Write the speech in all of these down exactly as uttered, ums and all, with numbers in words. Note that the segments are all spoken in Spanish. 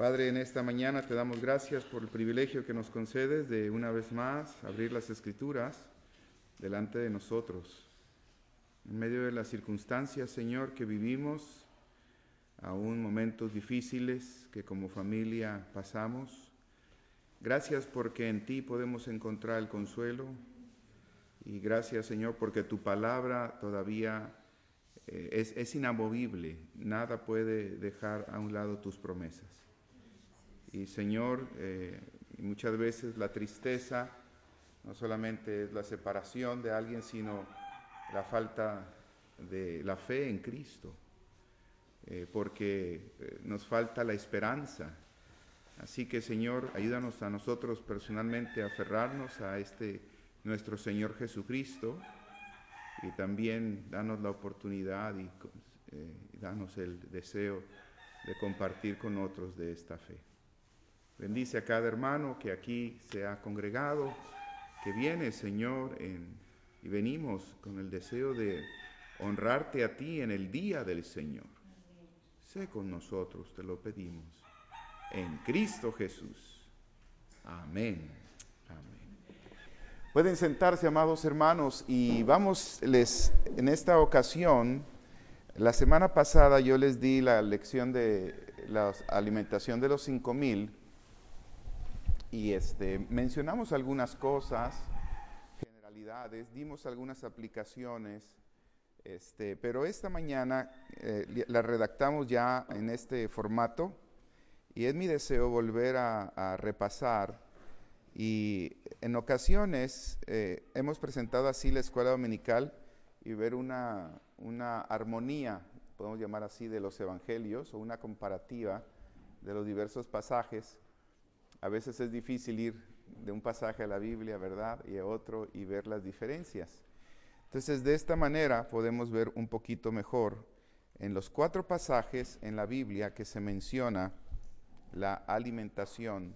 Padre, en esta mañana te damos gracias por el privilegio que nos concedes de una vez más abrir las Escrituras delante de nosotros. En medio de las circunstancias, Señor, que vivimos, aún momentos difíciles que como familia pasamos, gracias porque en ti podemos encontrar el consuelo y gracias, Señor, porque tu palabra todavía eh, es, es inamovible. Nada puede dejar a un lado tus promesas. Y Señor, eh, muchas veces la tristeza no solamente es la separación de alguien, sino la falta de la fe en Cristo, eh, porque eh, nos falta la esperanza. Así que Señor, ayúdanos a nosotros personalmente a aferrarnos a este nuestro Señor Jesucristo y también danos la oportunidad y eh, danos el deseo de compartir con otros de esta fe. Bendice a cada hermano que aquí se ha congregado, que viene, Señor, en, y venimos con el deseo de honrarte a ti en el día del Señor. Sé con nosotros, te lo pedimos, en Cristo Jesús. Amén. Amén. Pueden sentarse, amados hermanos, y vamos, les, en esta ocasión, la semana pasada yo les di la lección de la alimentación de los cinco mil, y este, mencionamos algunas cosas, generalidades, dimos algunas aplicaciones, este, pero esta mañana eh, la redactamos ya en este formato y es mi deseo volver a, a repasar. Y en ocasiones eh, hemos presentado así la escuela dominical y ver una, una armonía, podemos llamar así, de los evangelios o una comparativa de los diversos pasajes. A veces es difícil ir de un pasaje a la Biblia, ¿verdad?, y a otro y ver las diferencias. Entonces, de esta manera podemos ver un poquito mejor en los cuatro pasajes en la Biblia que se menciona la alimentación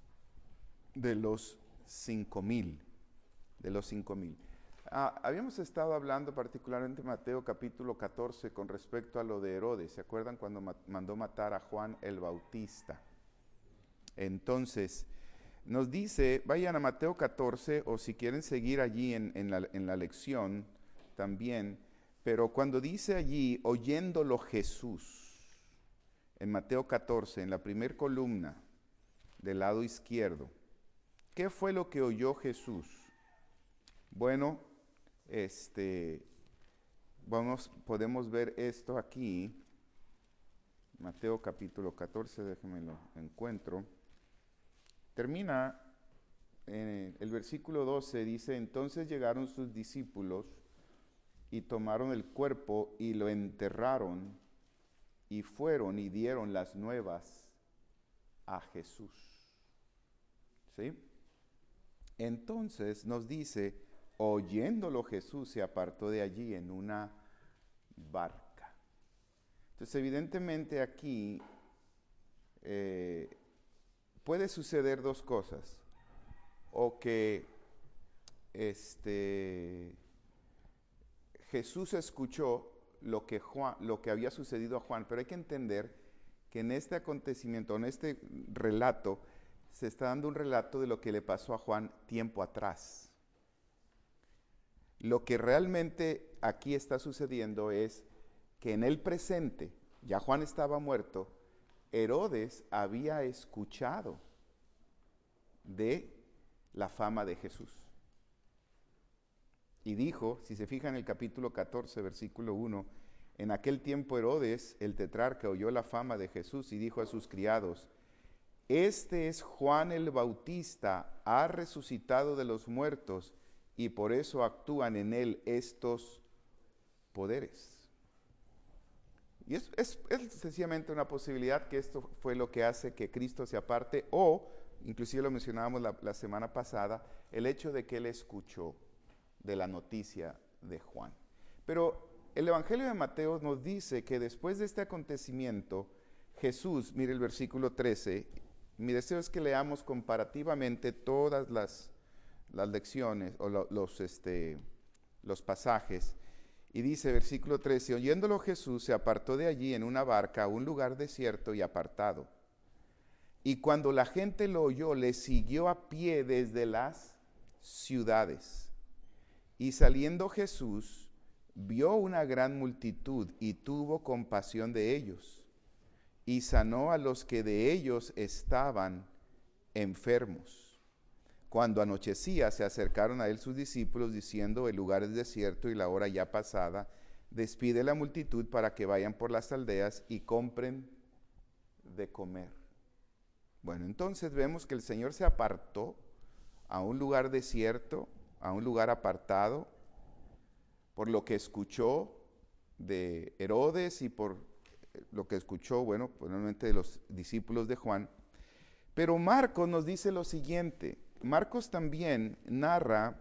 de los cinco mil, de los cinco mil. Ah, habíamos estado hablando particularmente en Mateo capítulo catorce con respecto a lo de Herodes. ¿Se acuerdan cuando ma- mandó matar a Juan el Bautista? Entonces, nos dice, vayan a Mateo catorce, o si quieren seguir allí en, en, la, en la lección también, pero cuando dice allí, oyéndolo Jesús, en Mateo catorce, en la primer columna, del lado izquierdo, ¿qué fue lo que oyó Jesús? Bueno, este, vamos, podemos ver esto aquí, Mateo capítulo catorce, déjenme lo encuentro. Termina en el versículo doce, dice, entonces llegaron sus discípulos y tomaron el cuerpo y lo enterraron y fueron y dieron las nuevas a Jesús. ¿Sí? Entonces nos dice, oyéndolo Jesús se apartó de allí en una barca. Entonces evidentemente aquí eh, puede suceder dos cosas, o que este, Jesús escuchó lo que, Juan, lo que había sucedido a Juan, pero hay que entender que en este acontecimiento, en este relato, se está dando un relato de lo que le pasó a Juan tiempo atrás. Lo que realmente aquí está sucediendo es que en el presente, ya Juan estaba muerto, Herodes había escuchado de la fama de Jesús. Y dijo, si se fijan en el capítulo catorce, versículo uno, en aquel tiempo Herodes, el tetrarca, oyó la fama de Jesús y dijo a sus criados, este es Juan el Bautista, ha resucitado de los muertos y por eso actúan en él estos poderes. Y es, es, es sencillamente una posibilidad que esto fue lo que hace que Cristo se aparte, o, inclusive lo mencionábamos la, la semana pasada, el hecho de que él escuchó de la noticia de Juan. Pero el Evangelio de Mateo nos dice que después de este acontecimiento, Jesús, mire el versículo trece, mi deseo es que leamos comparativamente todas las, las lecciones o lo, los, este, los pasajes. Y dice, versículo trece, oyéndolo Jesús se apartó de allí en una barca a un lugar desierto y apartado. Y cuando la gente lo oyó, le siguió a pie desde las ciudades. Y saliendo Jesús, vio una gran multitud y tuvo compasión de ellos, y sanó a los que de ellos estaban enfermos. Cuando anochecía, se acercaron a él sus discípulos, diciendo: el lugar es desierto y la hora ya pasada. Despide la multitud para que vayan por las aldeas y compren de comer. Bueno, entonces vemos que el Señor se apartó a un lugar desierto, a un lugar apartado, por lo que escuchó de Herodes y por lo que escuchó, bueno, probablemente de los discípulos de Juan. Pero Marcos nos dice lo siguiente. Marcos también narra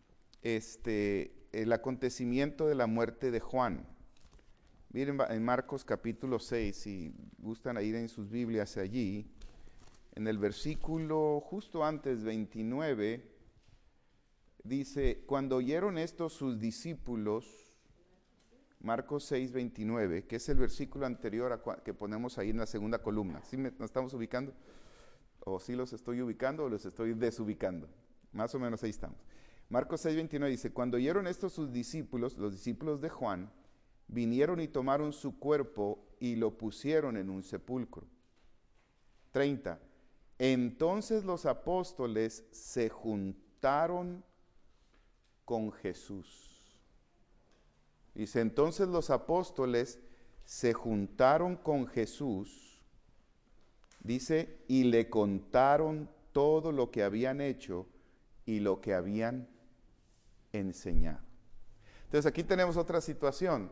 este, el acontecimiento de la muerte de Juan. Miren en Marcos capítulo seis, si gustan ir en sus Biblias allí, en el versículo justo antes veintinueve, dice: cuando oyeron esto sus discípulos, Marcos seis, veintinueve, que es el versículo anterior a que ponemos ahí en la segunda columna. ¿Sí me, nos estamos ubicando? ¿O sí los estoy ubicando o los estoy desubicando? Más o menos ahí estamos. Marcos seis, veintinueve dice: cuando oyeron esto sus discípulos, los discípulos de Juan, vinieron y tomaron su cuerpo y lo pusieron en un sepulcro. treinta. Entonces los apóstoles se juntaron con Jesús. Dice, entonces los apóstoles se juntaron con Jesús, dice, y le contaron todo lo que habían hecho y lo que habían enseñado. Entonces aquí tenemos otra situación.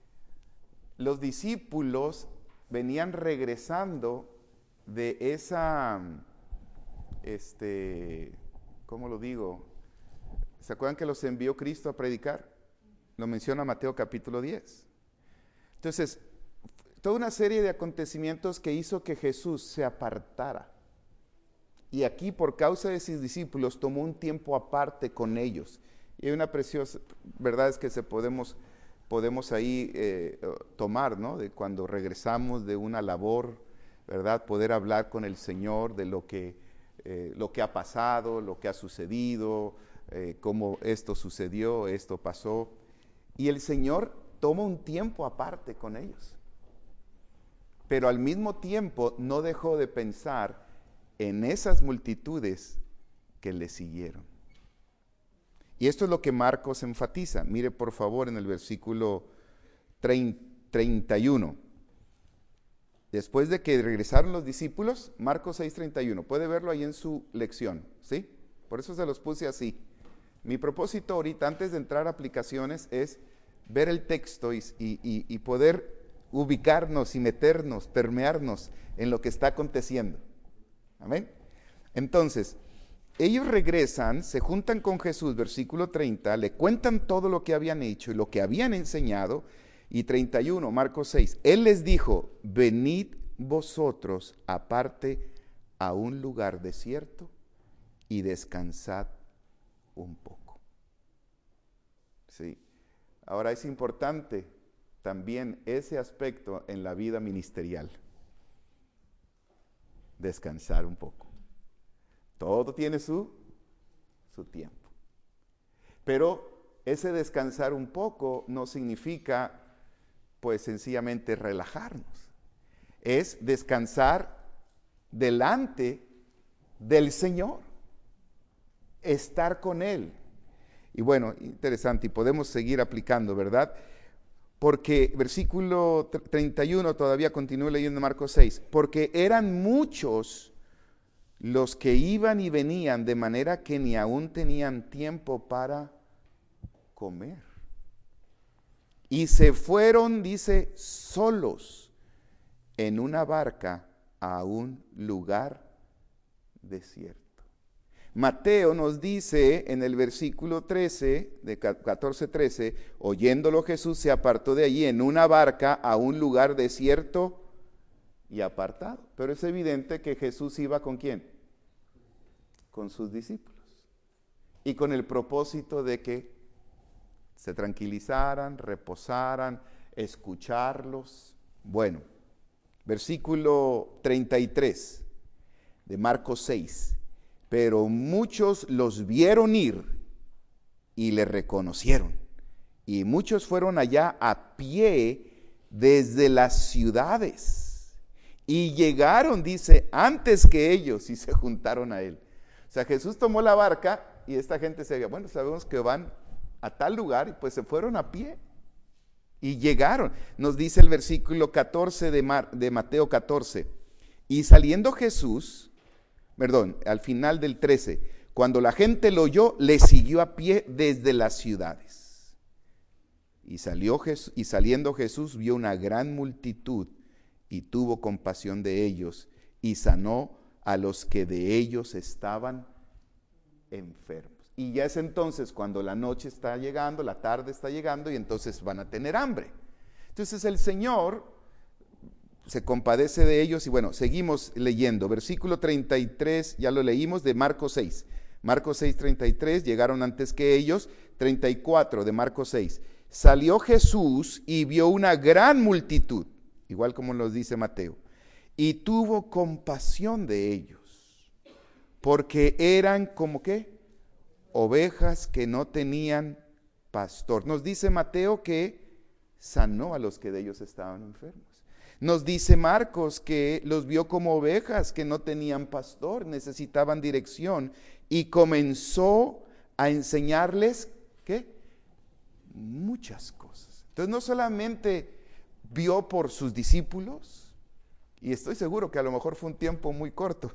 Los discípulos venían regresando de esa, este, ¿cómo lo digo? ¿Se acuerdan que los envió Cristo a predicar? Lo menciona Mateo capítulo diez. Entonces, toda una serie de acontecimientos que hizo que Jesús se apartara. Y aquí, por causa de sus discípulos, tomó un tiempo aparte con ellos. Y hay una preciosa verdad es que se podemos, podemos ahí eh, tomar, ¿no? De cuando regresamos de una labor, ¿verdad? Poder hablar con el Señor de lo que, eh, lo que ha pasado, lo que ha sucedido, eh, cómo esto sucedió, esto pasó. Y el Señor toma un tiempo aparte con ellos. Pero al mismo tiempo no dejó de pensar en esas multitudes que le siguieron. Y esto es lo que Marcos enfatiza. Mire por favor en el versículo treinta y uno. Después de que regresaron los discípulos, Marcos seis, treinta y uno. Puede verlo ahí en su lección, ¿sí? Por eso se los puse así. Mi propósito ahorita, antes de entrar a aplicaciones, es ver el texto y, y, y poder ubicarnos y meternos, permearnos en lo que está aconteciendo. Amén. Entonces, ellos regresan, se juntan con Jesús, versículo treinta, le cuentan todo lo que habían hecho y lo que habían enseñado. Y treinta y uno, Marcos seis, Él les dijo: venid vosotros aparte a un lugar desierto y descansad un poco. Sí. Ahora es importante también ese aspecto en la vida ministerial. Descansar un poco. Todo tiene su, su tiempo. Pero ese descansar un poco no significa, pues, sencillamente relajarnos. Es descansar delante del Señor. Estar con Él. Y bueno, interesante, y podemos seguir aplicando, ¿verdad? Porque versículo treinta y uno, todavía continúo leyendo Marcos seis, porque eran muchos los que iban y venían, de manera que ni aún tenían tiempo para comer. Y se fueron, dice, solos en una barca a un lugar desierto. Mateo nos dice en el versículo trece, de catorce, trece, oyéndolo Jesús se apartó de allí en una barca a un lugar desierto y apartado. Pero es evidente que Jesús iba ¿con quién? Con sus discípulos. Y con el propósito de que se tranquilizaran, reposaran, escucharlos. Bueno, versículo treinta y tres. de Marcos seis. Pero muchos los vieron ir y le reconocieron. Y muchos fueron allá a pie desde las ciudades. Y llegaron, dice, antes que ellos y se juntaron a él. O sea, Jesús tomó la barca y esta gente se veía, bueno, sabemos que van a tal lugar y pues se fueron a pie. Y llegaron. Nos dice el versículo catorce de, Mar, de Mateo catorce. Y saliendo Jesús, perdón, al final del trece, cuando la gente lo oyó, le siguió a pie desde las ciudades. Y, salió Jesús, y saliendo Jesús vio una gran multitud y tuvo compasión de ellos y sanó a los que de ellos estaban enfermos. Y ya es entonces cuando la noche está llegando, la tarde está llegando y entonces van a tener hambre. Entonces el Señor se compadece de ellos y bueno, seguimos leyendo. Versículo treinta y tres, ya lo leímos, de Marcos seis. Marcos seis, treinta y tres, llegaron antes que ellos. treinta y cuatro de Marcos seis. Salió Jesús y vio una gran multitud, igual como nos dice Mateo, y tuvo compasión de ellos, porque eran como ¿qué? Ovejas que no tenían pastor. Nos dice Mateo que sanó a los que de ellos estaban enfermos. Nos dice Marcos que los vio como ovejas que no tenían pastor, necesitaban dirección y comenzó a enseñarles ¿qué? Muchas cosas. Entonces no solamente vio por sus discípulos, y estoy seguro que a lo mejor fue un tiempo muy corto.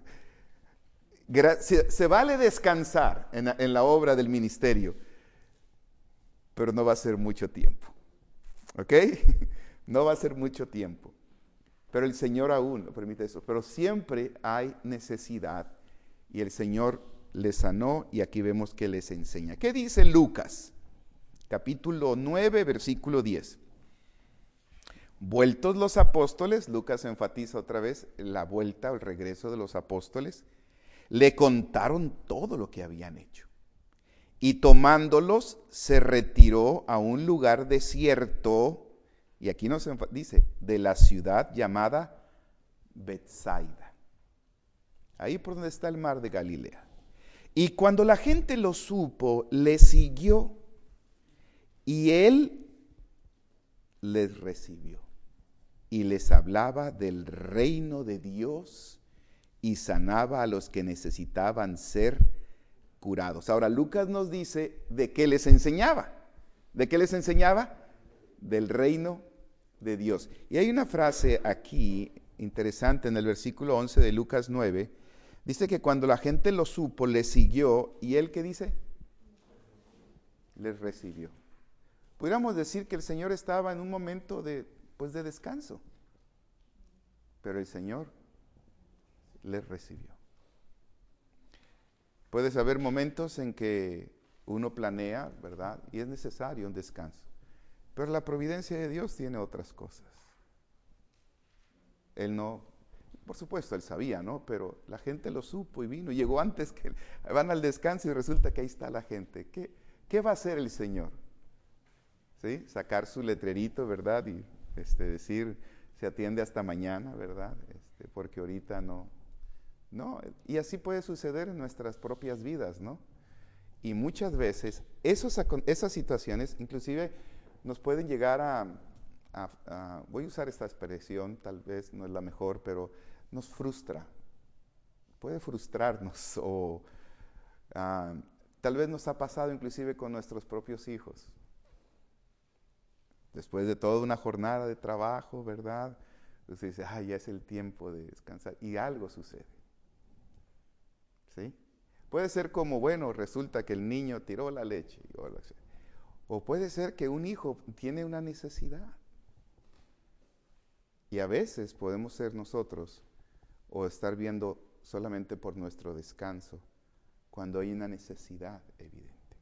Se, se vale descansar en, en la obra del ministerio, pero no va a ser mucho tiempo, ¿ok? No va a ser mucho tiempo, pero el Señor aún no permite eso, pero siempre hay necesidad y el Señor les sanó y aquí vemos que les enseña. ¿Qué dice Lucas? Capítulo nueve, versículo diez. Vueltos los apóstoles, Lucas enfatiza otra vez la vuelta o el regreso de los apóstoles, le contaron todo lo que habían hecho. Y tomándolos, se retiró a un lugar desierto, y aquí nos dice, de la ciudad llamada Betsaida. Ahí por donde está el mar de Galilea. Y cuando la gente lo supo, le siguió, y él les recibió, y les hablaba del reino de Dios, y sanaba a los que necesitaban ser curados. Ahora, Lucas nos dice de qué les enseñaba. ¿De qué les enseñaba? Del reino de Dios. Y hay una frase aquí interesante en el versículo once de Lucas nueve. Dice que cuando la gente lo supo, le siguió. ¿Y él qué dice? Les recibió. Pudiéramos decir que el Señor estaba en un momento de, pues de descanso. Pero el Señor les recibió. Puedes haber momentos en que uno planea, ¿verdad? Y es necesario un descanso. Pero la providencia de Dios tiene otras cosas. Él no, por supuesto, él sabía, ¿no? Pero la gente lo supo y vino. Llegó antes que van al descanso y resulta que ahí está la gente. ¿Qué, qué va a hacer el Señor? ¿Sí? Sacar su letrerito, ¿verdad? Y este, decir, se atiende hasta mañana, ¿verdad? Este, porque ahorita no. No, y así puede suceder en nuestras propias vidas, ¿no? Y muchas veces esos, esas situaciones inclusive nos pueden llegar a, a, a, voy a usar esta expresión, tal vez no es la mejor, pero nos frustra, puede frustrarnos o uh, tal vez nos ha pasado inclusive con nuestros propios hijos. Después de toda una jornada de trabajo, ¿verdad? Usted dice, ah, ya es el tiempo de descansar y algo sucede. ¿Sí? Puede ser como, bueno, resulta que el niño tiró la leche. O puede ser que un hijo tiene una necesidad. Y a veces podemos ser nosotros o estar viendo solamente por nuestro descanso cuando hay una necesidad evidente.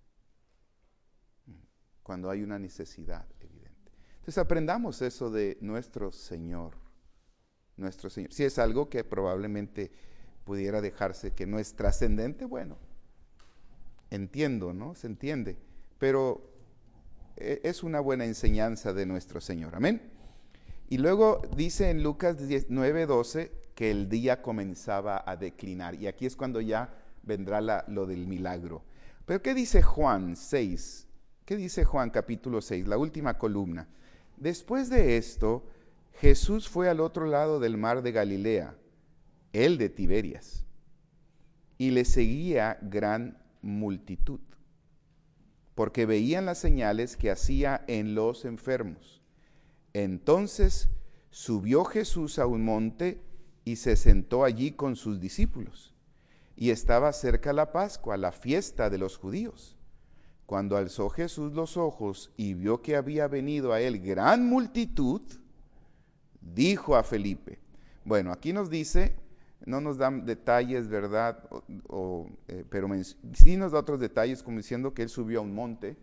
Cuando hay una necesidad evidente. Entonces aprendamos eso de nuestro Señor. Nuestro Señor. Si es algo que probablemente pudiera dejarse que no es trascendente, bueno, entiendo, ¿no? Se entiende, pero es una buena enseñanza de nuestro Señor, amén. Y luego dice en Lucas nueve doce, que el día comenzaba a declinar. Y aquí es cuando ya vendrá la, lo del milagro. Pero ¿qué dice Juan seis? ¿Qué dice Juan capítulo seis? La última columna. Después de esto, Jesús fue al otro lado del mar de Galilea, el de Tiberias, y le seguía gran multitud, porque veían las señales que hacía en los enfermos. Entonces subió Jesús a un monte y se sentó allí con sus discípulos. Y estaba cerca la Pascua, la fiesta de los judíos. Cuando alzó Jesús los ojos y vio que había venido a él gran multitud, dijo a Felipe. Bueno, aquí nos dice, no nos dan detalles, ¿verdad? O, o, eh, pero sí nos da otros detalles, como diciendo que él subió a un monte.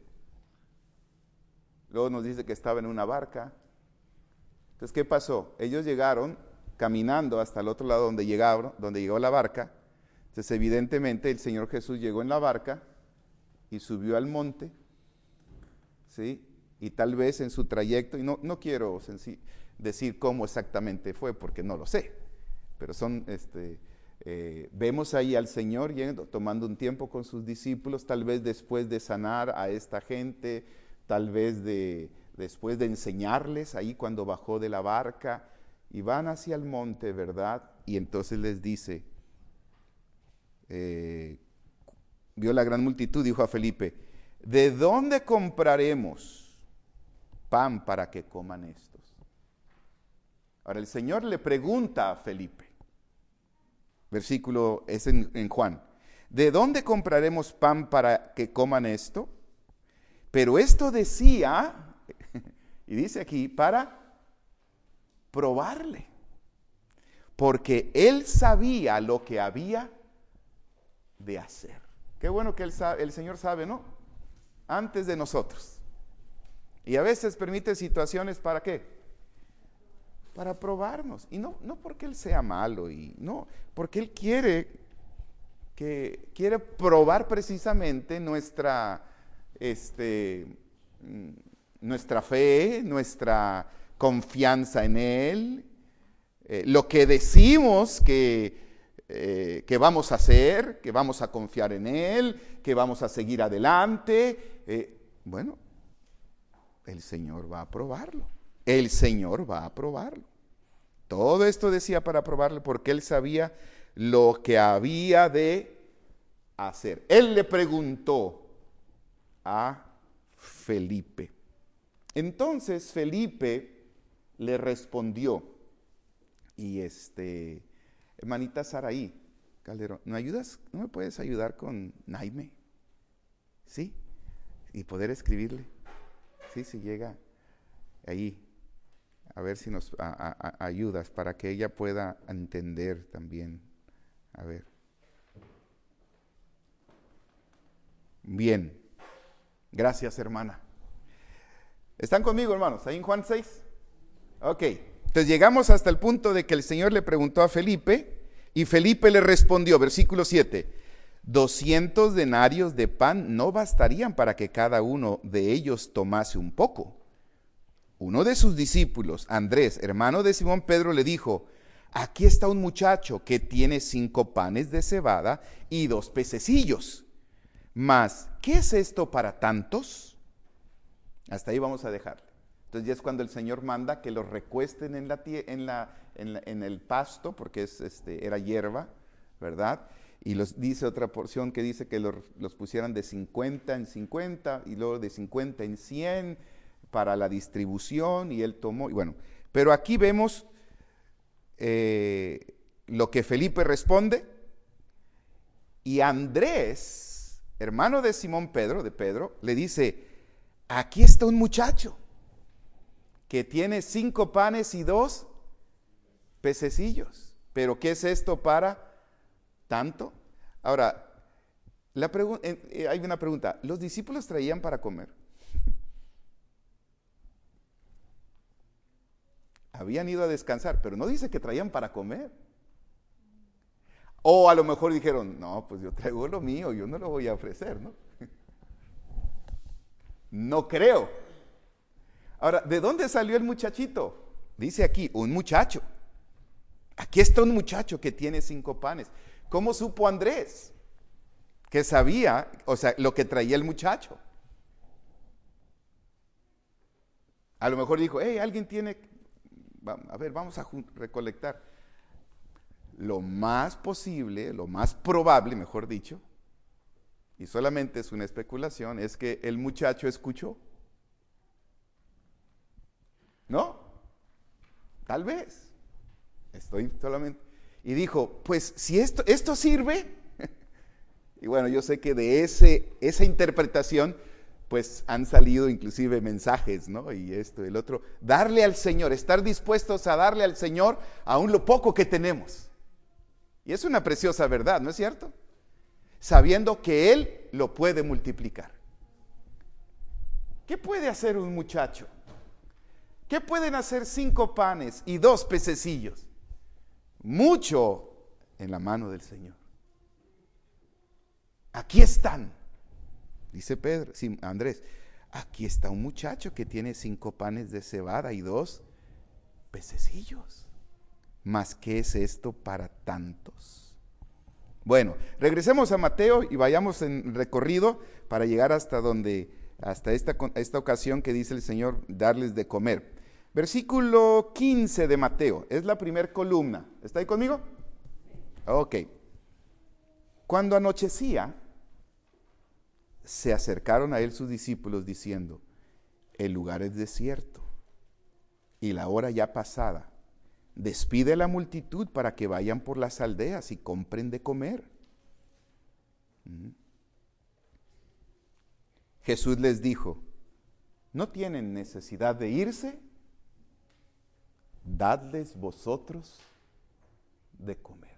Luego nos dice que estaba en una barca. Entonces, ¿qué pasó? Ellos llegaron caminando hasta el otro lado donde llegaron, donde llegó la barca. Entonces, evidentemente, el Señor Jesús llegó en la barca y subió al monte, ¿sí? Y tal vez en su trayecto, y no, no quiero decir cómo exactamente fue, porque no lo sé, pero son, este, eh, vemos ahí al Señor yendo, tomando un tiempo con sus discípulos, tal vez después de sanar a esta gente, tal vez de, después de enseñarles, ahí cuando bajó de la barca, y van hacia el monte, ¿verdad? Y entonces les dice, eh, vio la gran multitud, dijo a Felipe, ¿de dónde compraremos pan para que coman estos? Ahora el Señor le pregunta a Felipe, versículo es en, en Juan, ¿de dónde compraremos pan para que coman esto? Pero esto decía, y dice aquí, para probarle, porque él sabía lo que había de hacer. Qué bueno que él sabe, el Señor sabe, ¿no? Antes de nosotros. Y a veces permite situaciones, ¿para qué? Para probarnos. Y no, no porque Él sea malo, y no, porque Él quiere, que, quiere probar precisamente nuestra, este, nuestra fe, nuestra confianza en Él, eh, lo que decimos que, eh, que vamos a hacer, que vamos a confiar en Él, que vamos a seguir adelante. Eh, bueno, el Señor va a probarlo. El Señor va a probarlo. Todo esto decía para probarlo porque Él sabía lo que había de hacer. Él le preguntó a Felipe. Entonces Felipe le respondió, y este, hermanita Saraí Calderón, ¿no ayudas? ¿No me puedes ayudar con Naime? ¿Sí? Y poder escribirle. Sí, si llega ahí, a ver si nos a, a, a ayudas para que ella pueda entender también. A ver. Bien. Gracias, hermana. ¿Están conmigo, hermanos? ¿Ahí en Juan seis? Ok. Entonces llegamos hasta el punto de que el Señor le preguntó a Felipe y Felipe le respondió, versículo siete, doscientos denarios de pan no bastarían para que cada uno de ellos tomase un poco. Uno de sus discípulos, Andrés, hermano de Simón Pedro, le dijo, aquí está un muchacho que tiene cinco panes de cebada y dos pececillos. Mas, ¿qué es esto para tantos? Hasta ahí vamos a dejarle. Entonces ya es cuando el Señor manda que los recuesten en, la, en, la, en, la, en el pasto, porque es, este, era hierba, ¿verdad? Y los, dice otra porción que dice que los, los pusieran de cincuenta en cincuenta y luego de cincuenta en cien para la distribución, y él tomó, y bueno, pero aquí vemos eh, lo que Felipe responde, y Andrés, hermano de Simón Pedro, de Pedro, le dice, aquí está un muchacho que tiene cinco panes y dos pececillos. ¿Pero qué es esto para tanto? Ahora, la eh, hay una pregunta. ¿Los discípulos traían para comer? Habían ido a descansar, pero no dice que traían para comer. O a lo mejor dijeron, no, pues yo traigo lo mío, yo no lo voy a ofrecer, ¿no? No creo. Ahora, ¿de dónde salió el muchachito? Dice aquí, un muchacho. Aquí está un muchacho que tiene cinco panes. ¿Cómo supo Andrés? Que sabía, o sea, lo que traía el muchacho. A lo mejor dijo, hey, alguien tiene, a ver, vamos a recolectar. Lo más posible, lo más probable, mejor dicho, y solamente es una especulación, es que el muchacho escuchó. ¿No? Tal vez. Estoy solamente. Y dijo, pues si esto, esto sirve. Y bueno, yo sé que de ese, esa interpretación, pues han salido inclusive mensajes, ¿no? Y esto y el otro. Darle al Señor, estar dispuestos a darle al Señor aún lo poco que tenemos. Y es una preciosa verdad, ¿no es cierto? Sabiendo que Él lo puede multiplicar. ¿Qué puede hacer un muchacho? ¿Qué pueden hacer cinco panes y dos pececillos? Mucho en la mano del Señor. Aquí están, dice Pedro, sí, Andrés, aquí está un muchacho que tiene cinco panes de cebada y dos pececillos. ¿Mas qué es esto para tantos? Bueno, regresemos a Mateo y vayamos en recorrido para llegar hasta donde, hasta esta, esta ocasión que dice el Señor, darles de comer. Versículo quince de Mateo, es la primera columna. ¿Está ahí conmigo? Ok. Cuando anochecía, se acercaron a él sus discípulos diciendo, el lugar es desierto y la hora ya pasada. Despide a la multitud para que vayan por las aldeas y compren de comer. ¿Mm? Jesús les dijo, ¿no tienen necesidad de irse? Dadles vosotros de comer.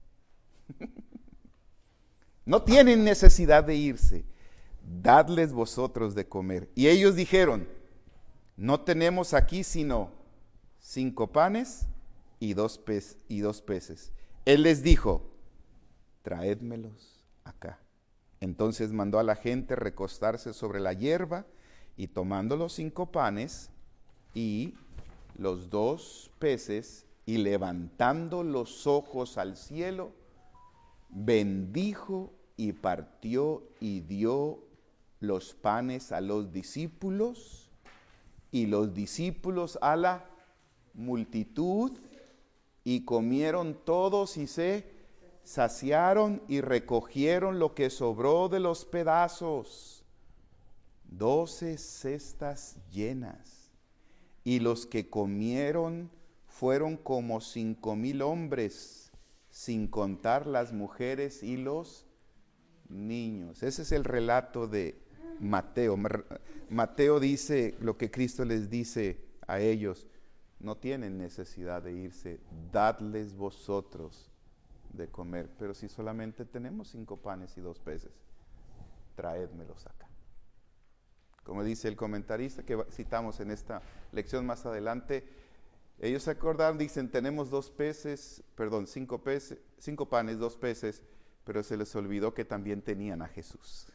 No tienen necesidad de irse, dadles vosotros de comer. Y ellos dijeron, no tenemos aquí sino cinco panes y dos, pez, y dos peces. Él les dijo, traédmelos acá. Entonces mandó a la gente recostarse sobre la hierba y tomando los cinco panes y los dos peces y levantando los ojos al cielo, bendijo y partió y dio los panes a los discípulos y los discípulos a la multitud y comieron todos y se saciaron y recogieron lo que sobró de los pedazos, doce cestas llenas. Y los que comieron fueron como cinco mil hombres, sin contar las mujeres y los niños. Ese es el relato de Mateo. Mateo dice lo que Cristo les dice a ellos. No tienen necesidad de irse, dadles vosotros de comer. Pero si solamente tenemos cinco panes y dos peces, traédmelos acá. Como dice el comentarista que citamos en esta lección más adelante, ellos se acordaron, dicen, tenemos dos peces, perdón, cinco peces, cinco panes, dos peces, pero se les olvidó que también tenían a Jesús.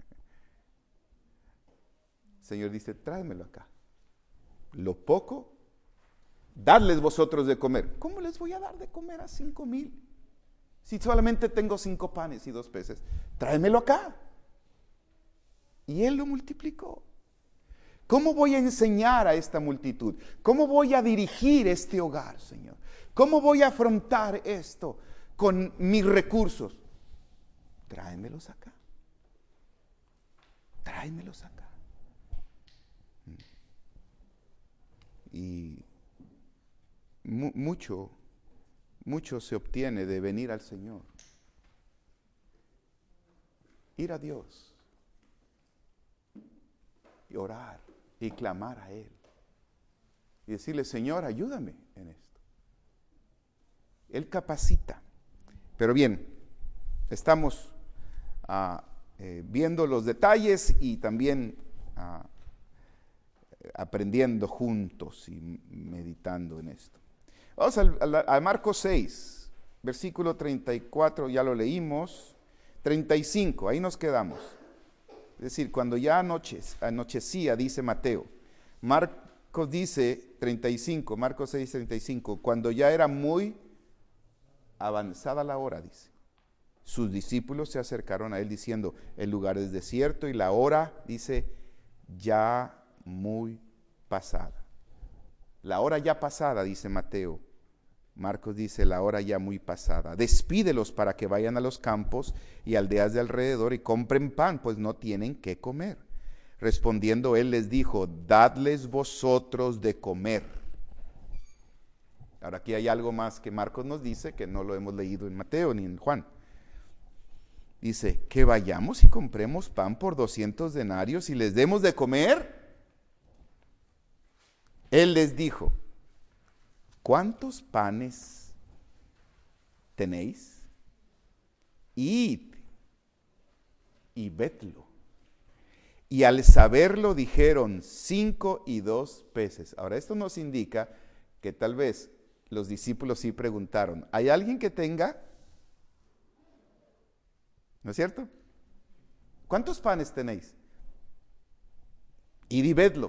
El Señor dice, tráemelo acá. Lo poco, dadles vosotros de comer. ¿Cómo les voy a dar de comer a cinco mil? Si solamente tengo cinco panes y dos peces, tráemelo acá. Y Él lo multiplicó. ¿Cómo voy a enseñar a esta multitud? ¿Cómo voy a dirigir este hogar, Señor? ¿Cómo voy a afrontar esto con mis recursos? Tráemelos acá. Tráemelos acá. Y mu- mucho, mucho se obtiene de venir al Señor. Ir a Dios. Y orar y clamar a Él y decirle, Señor, ayúdame en esto. Él capacita. Pero bien, estamos uh, eh, viendo los detalles y también uh, aprendiendo juntos y meditando en esto. Vamos a, a, a Marcos seis, versículo treinta y cuatro, ya lo leímos, treinta y cinco, ahí nos quedamos. Es decir, cuando ya anoche, anochecía, dice Mateo. Marcos dice treinta y cinco, Marcos seis, treinta y cinco, cuando ya era muy avanzada la hora, dice, sus discípulos se acercaron a él diciendo, el lugar es desierto y la hora, dice, ya muy pasada. La hora ya pasada, dice Mateo. Marcos dice, la hora ya muy pasada. Despídelos para que vayan a los campos y aldeas de alrededor y compren pan, pues no tienen qué comer. Respondiendo él les dijo, dadles vosotros de comer. Ahora aquí hay algo más que Marcos nos dice, que no lo hemos leído en Mateo ni en Juan. Dice, que vayamos y compremos pan por doscientos denarios y les demos de comer. Él les dijo, ¿cuántos panes tenéis? Id y vedlo. Y al saberlo dijeron, cinco y dos peces. Ahora esto nos indica que tal vez los discípulos sí preguntaron, ¿hay alguien que tenga? ¿No es cierto? ¿Cuántos panes tenéis? Id y vedlo.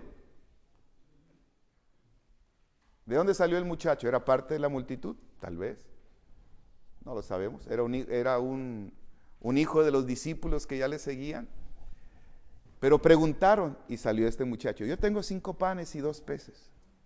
¿De dónde salió el muchacho? ¿Era parte de la multitud? Tal vez. No lo sabemos. Era un, era un, un hijo de los discípulos que ya le seguían. Pero preguntaron y salió este muchacho. Yo tengo cinco panes y dos peces.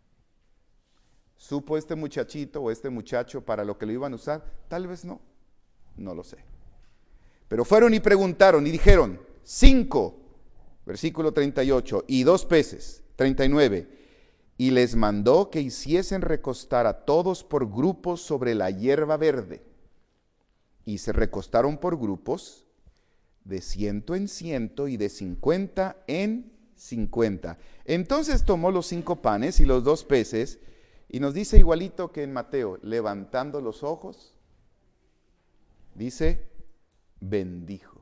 ¿Supo este muchachito o este muchacho para lo que lo iban a usar? Tal vez no. No lo sé. Pero fueron y preguntaron y dijeron, cinco, versículo treinta y ocho, y dos peces, treinta y nueve. Y les mandó que hiciesen recostar a todos por grupos sobre la hierba verde. Y se recostaron por grupos de ciento en ciento y de cincuenta en cincuenta. Entonces tomó los cinco panes y los dos peces y nos dice igualito que en Mateo, levantando los ojos, dice, bendijo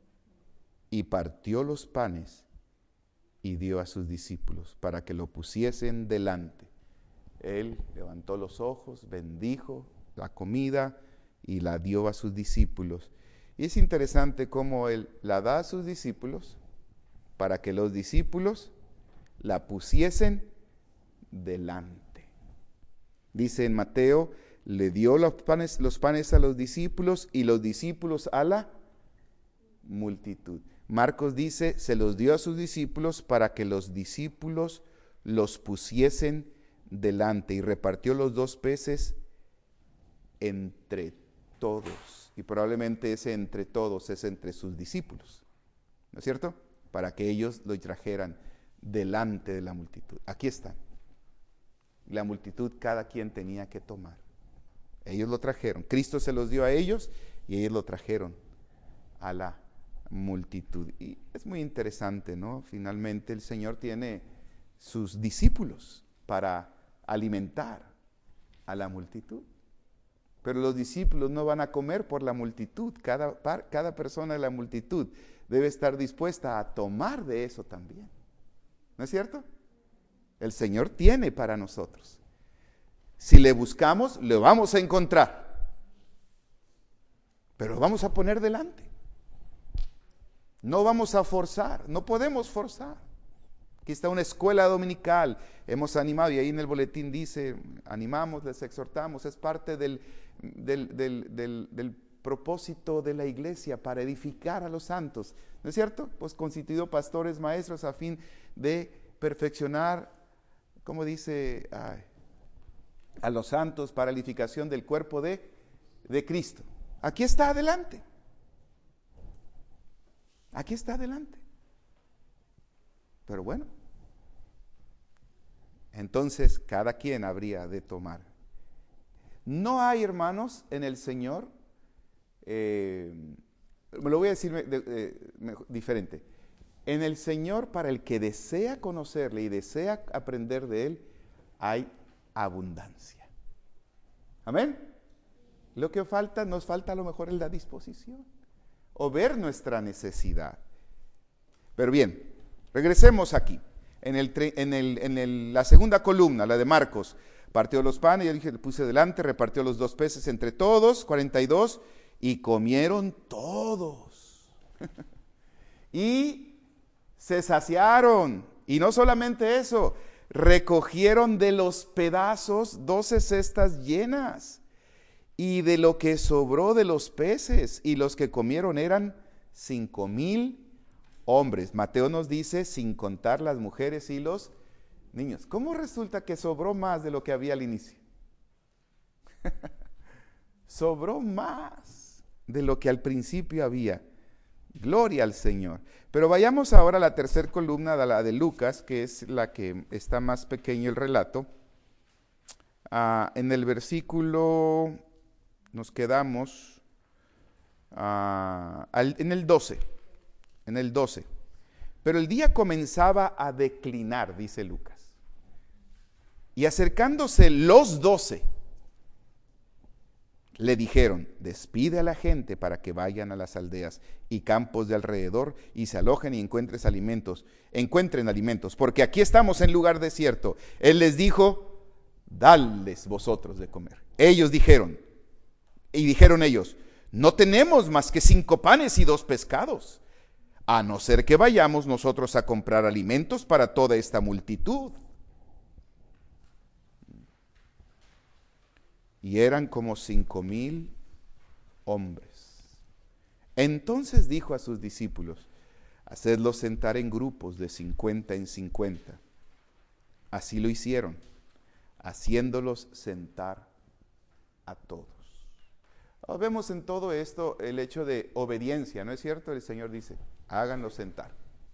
y partió los panes y dio a sus discípulos para que lo pusiesen delante. Él levantó los ojos, bendijo la comida y la dio a sus discípulos. Y es interesante cómo Él la da a sus discípulos para que los discípulos la pusiesen delante. Dice en Mateo, le dio los panes, los panes a los discípulos y los discípulos a la multitud. Marcos dice, se los dio a sus discípulos para que los discípulos los pusiesen delante y repartió los dos peces entre todos. Y probablemente ese entre todos es entre sus discípulos, ¿no es cierto? Para que ellos lo trajeran delante de la multitud. Aquí están. La multitud, cada quien tenía que tomar. Ellos lo trajeron. Cristo se los dio a ellos y ellos lo trajeron a la multitud. Y es muy interesante, ¿no? Finalmente el Señor tiene sus discípulos para alimentar a la multitud. Pero los discípulos no van a comer por la multitud. Cada, cada persona de la multitud debe estar dispuesta a tomar de eso también. ¿No es cierto? El Señor tiene para nosotros. Si le buscamos, lo vamos a encontrar. Pero lo vamos a poner delante. No vamos a forzar, no podemos forzar. Aquí está una escuela dominical, hemos animado, y ahí en el boletín dice, animamos, les exhortamos, es parte del, del, del, del, del propósito de la iglesia para edificar a los santos, ¿no es cierto? Pues constituido pastores, maestros, a fin de perfeccionar, como dice, ay, a los santos para la edificación del cuerpo de, de Cristo. Aquí está adelante. Aquí está adelante. Pero bueno, entonces cada quien habría de tomar. No hay, hermanos, en el Señor, eh, me lo voy a decir de, de, de, diferente. En el Señor, para el que desea conocerle y desea aprender de Él, hay abundancia. Amén. Lo que falta, nos falta a lo mejor es la disposición o ver nuestra necesidad. Pero bien, regresemos aquí. En, el, en, el, en el, la segunda columna, la de Marcos, partió los panes, yo dije, le puse delante, repartió los dos peces entre todos, cuarenta y dos, y comieron todos. Y se saciaron. Y no solamente eso, recogieron de los pedazos doce cestas llenas. y de lo que sobró de los peces, y los que comieron eran cinco mil hombres. Mateo nos dice, sin contar las mujeres y los niños. ¿Cómo resulta que sobró más de lo que había al inicio? Sobró más de lo que al principio había. Gloria al Señor. Pero vayamos ahora a la tercera columna, de la de Lucas, que es la que está más pequeño el relato. Ah, en el versículo, nos quedamos ah, al, en el doce. En el doce. Pero el día comenzaba a declinar, dice Lucas. Y acercándose los doce, le dijeron, despide a la gente para que vayan a las aldeas y campos de alrededor y se alojen y encuentren alimentos, encuentren alimentos, porque aquí estamos en lugar desierto. Él les dijo, dadles vosotros de comer. Ellos dijeron, y dijeron ellos, no tenemos más que cinco panes y dos pescados, a no ser que vayamos nosotros a comprar alimentos para toda esta multitud. Y eran como cinco mil hombres. Entonces dijo a sus discípulos, hacedlos sentar en grupos de cincuenta en cincuenta. Así lo hicieron, haciéndolos sentar a todos. Vemos en todo esto el hecho de obediencia, ¿no es cierto? El Señor dice, háganlos sentar.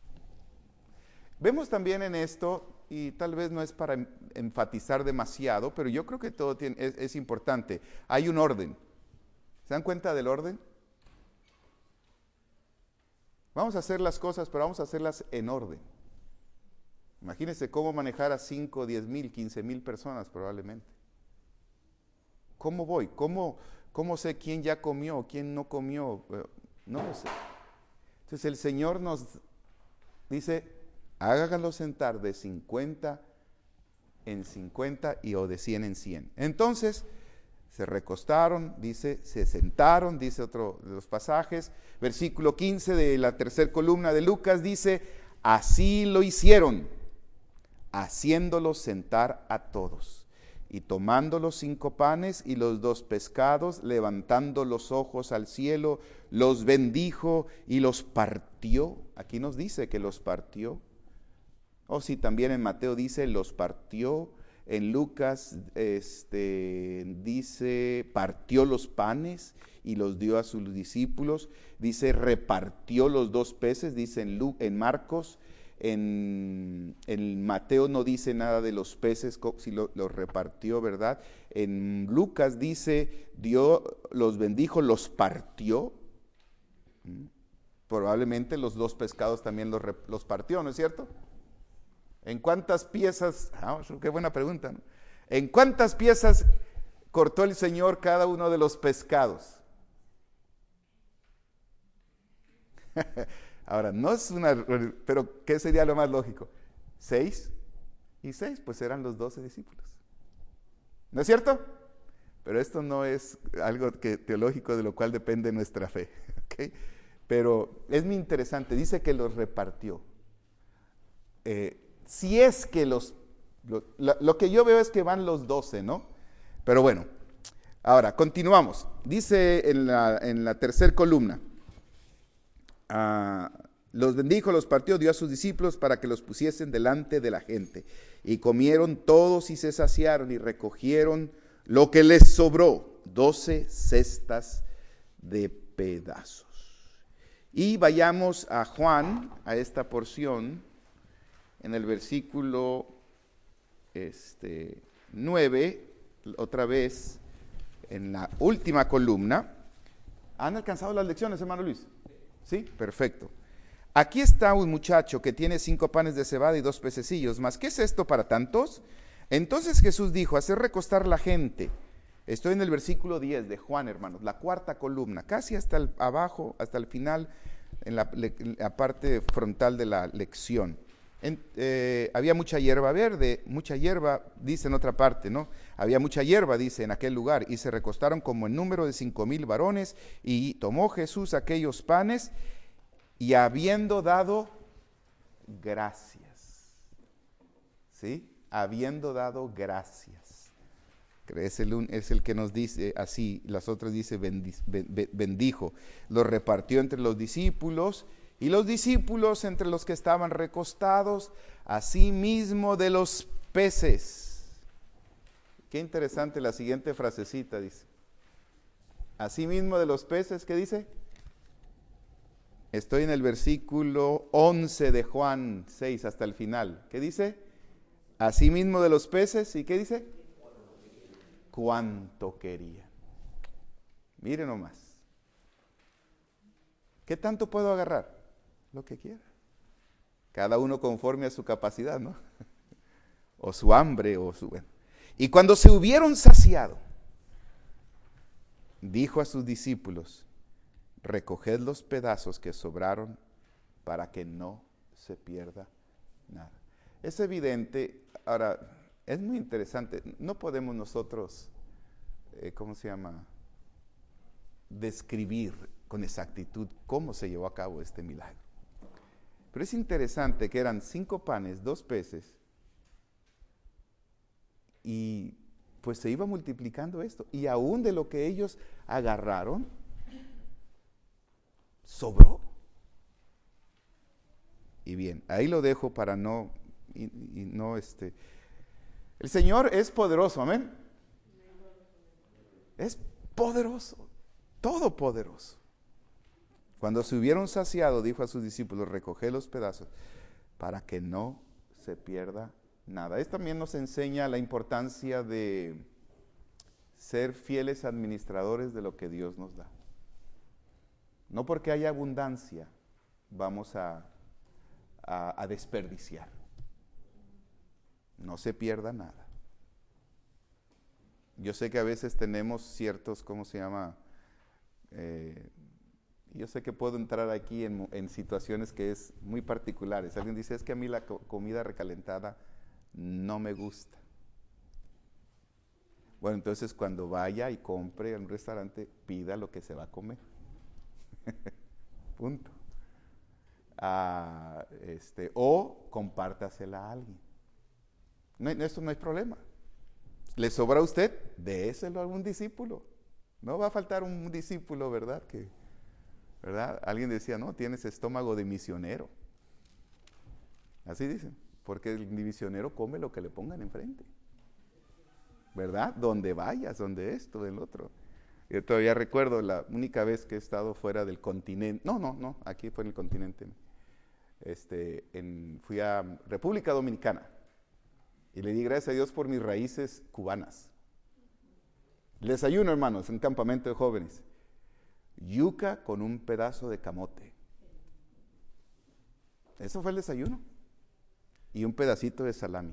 Vemos también en esto, y tal vez no es para enfatizar demasiado, pero yo creo que todo tiene, es, es importante. Hay un orden. ¿Se dan cuenta del orden? Vamos a hacer las cosas, pero vamos a hacerlas en orden. Imagínense cómo manejar a cinco, diez mil, quince mil personas probablemente. ¿Cómo voy? ¿Cómo, cómo sé quién ya comió, quién no comió? No lo sé. Entonces el Señor nos dice, háganlo sentar de cincuenta en cincuenta y o de cien en cien. Entonces se recostaron, dice, se sentaron, dice otro de los pasajes. Versículo quince de la tercera columna de Lucas dice, así lo hicieron, haciéndolos sentar a todos. Y tomando los cinco panes y los dos pescados, levantando los ojos al cielo, los bendijo y los partió. Aquí nos dice que los partió. O si también en Mateo dice, los partió. En Lucas este, dice, partió los panes y los dio a sus discípulos. Dice, repartió los dos peces, dice en, Lu, en Marcos. En, en Mateo no dice nada de los peces, si los lo repartió, ¿verdad? En Lucas dice, dio, los bendijo, los partió. Probablemente los dos pescados también los, los partió, ¿no es cierto? ¿En cuántas piezas? Ah, qué buena pregunta, ¿no? ¿En cuántas piezas cortó el Señor cada uno de los pescados? Ahora, no es una, pero ¿qué sería lo más lógico? Seis y seis, pues eran los doce discípulos. ¿No es cierto? Pero esto no es algo que, teológico de lo cual depende nuestra fe, ¿okay? Pero es muy interesante, dice que los repartió. Eh, si es que los, lo, lo que yo veo es que van los doce, ¿no? Pero bueno, ahora continuamos. Dice en la, en la tercera columna, Uh, los bendijo, los partió, dio a sus discípulos para que los pusiesen delante de la gente. Y comieron todos y se saciaron y recogieron lo que les sobró, doce cestas de pedazos. Y vayamos a Juan, a esta porción, en el versículo este, nueve, otra vez, en la última columna. ¿Han alcanzado las lecciones, hermano Luis? ¿Sí? Perfecto. Aquí está un muchacho que tiene cinco panes de cebada y dos pececillos, ¿mas qué es esto para tantos? Entonces Jesús dijo, hacer recostar la gente. Estoy en el versículo diez de Juan, hermanos, la cuarta columna, casi hasta el, abajo, hasta el final, en la, en la parte frontal de la lección. En, eh, había mucha hierba verde, mucha hierba, dice en otra parte, ¿no? Había mucha hierba, dice, en aquel lugar, y se recostaron como en número de cinco mil varones, y tomó Jesús aquellos panes, y habiendo dado gracias, ¿sí? Habiendo dado gracias, Es el, es el que nos dice así, las otras dice bendijo, lo repartió entre los discípulos y los discípulos entre los que estaban recostados, asimismo de los peces. Qué interesante la siguiente frasecita, dice. Asimismo de los peces, ¿qué dice? Estoy en el versículo once de Juan seis hasta el final. ¿Qué dice? Asimismo de los peces, ¿y qué dice? Cuánto quería. Mire nomás. ¿Qué tanto puedo agarrar? Lo que quiera. Cada uno conforme a su capacidad, ¿no? O su hambre, o su... Bueno. Y cuando se hubieron saciado, dijo a sus discípulos, recoged los pedazos que sobraron para que no se pierda nada. Es evidente, ahora, es muy interesante, no podemos nosotros, eh, ¿cómo se llama?, describir con exactitud cómo se llevó a cabo este milagro. Pero es interesante que eran cinco panes, dos peces, y pues se iba multiplicando esto, y aún de lo que ellos agarraron, sobró. Y bien, ahí lo dejo para no, y, y no este, el Señor es poderoso, amén. Es poderoso, todopoderoso. Cuando se hubieron saciado, dijo a sus discípulos, recoged los pedazos para que no se pierda nada. Esto también nos enseña la importancia de ser fieles administradores de lo que Dios nos da. No porque haya abundancia vamos a, a, a desperdiciar. No se pierda nada. Yo sé que a veces tenemos ciertos, ¿cómo se llama? Eh, yo sé que puedo entrar aquí en, en situaciones que es muy particulares. Alguien dice, es que a mí la co- comida recalentada no me gusta. Bueno, entonces cuando vaya y compre en un restaurante, pida lo que se va a comer. Punto. Ah, este, o compártasela a alguien. No, esto no hay problema. ¿Le sobra a usted? Déselo a algún discípulo. No va a faltar un discípulo, ¿verdad? Que, ¿verdad? Alguien decía, no, tienes estómago de misionero. Así dicen, porque el misionero come lo que le pongan enfrente. ¿Verdad? Donde vayas, donde esto, del otro. Yo todavía recuerdo la única vez que he estado fuera del continente. No, no, no, aquí fue en el continente. Este, en, fui a República Dominicana y le di gracias a Dios por mis raíces cubanas. El desayuno, hermanos, en un campamento de jóvenes. Yuca con un pedazo de camote. Eso fue el desayuno. Y un pedacito de salami.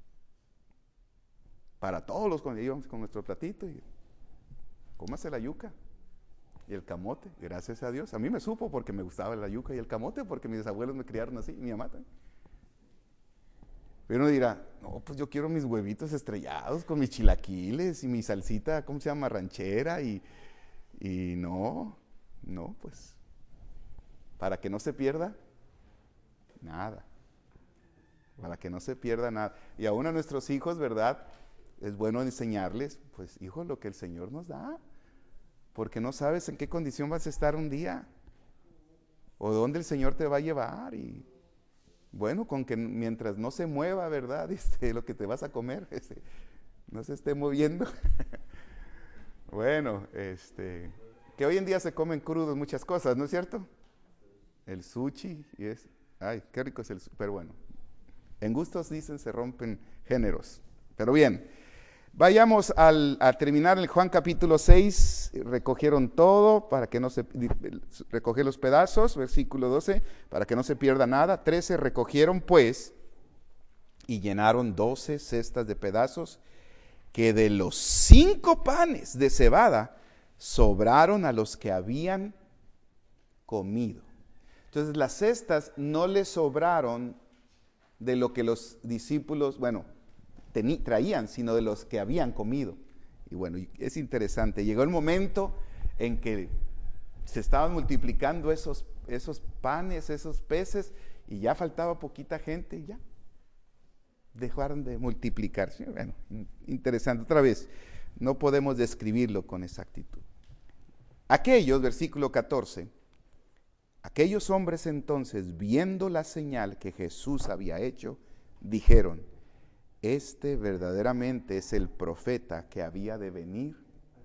Para todos los que íbamos con nuestro platito y cómase la yuca y el camote, gracias a Dios. A mí me supo porque me gustaba la yuca y el camote, porque mis abuelos me criaron así, mi mamá también. Pero uno dirá, no, pues yo quiero mis huevitos estrellados con mis chilaquiles y mi salsita, ¿cómo se llama? Ranchera y, y no, no, pues, para que no se pierda nada. Para que no se pierda nada. Y aún a nuestros hijos, ¿verdad? Es bueno enseñarles, pues, hijo, lo que el Señor nos da. Porque no sabes en qué condición vas a estar un día. O dónde el Señor te va a llevar. Y bueno, con que mientras no se mueva, ¿verdad? Este, lo que te vas a comer, este, no se esté moviendo. Bueno, este, que hoy en día se comen crudos muchas cosas, ¿no es cierto? El sushi, y es, ay, qué rico es el sushi, pero bueno. En gustos, dicen, se rompen géneros. Pero bien, vayamos al, a terminar el Juan capítulo seis. Recogieron todo para que no se, recoger los pedazos, versículo doce, para que no se pierda nada. trece, recogieron pues y llenaron doce cestas de pedazos que de los cinco panes de cebada sobraron a los que habían comido. Entonces las cestas no les sobraron de lo que los discípulos, bueno, tení, traían, sino de los que habían comido. Y bueno, es interesante, llegó el momento en que se estaban multiplicando esos, esos panes, esos peces, y ya faltaba poquita gente, y ya dejaron de multiplicarse. Bueno, interesante. Otra vez, no podemos describirlo con exactitud. Aquellos, versículo catorce, aquellos hombres entonces, viendo la señal que Jesús había hecho, dijeron, este verdaderamente es el profeta que había de venir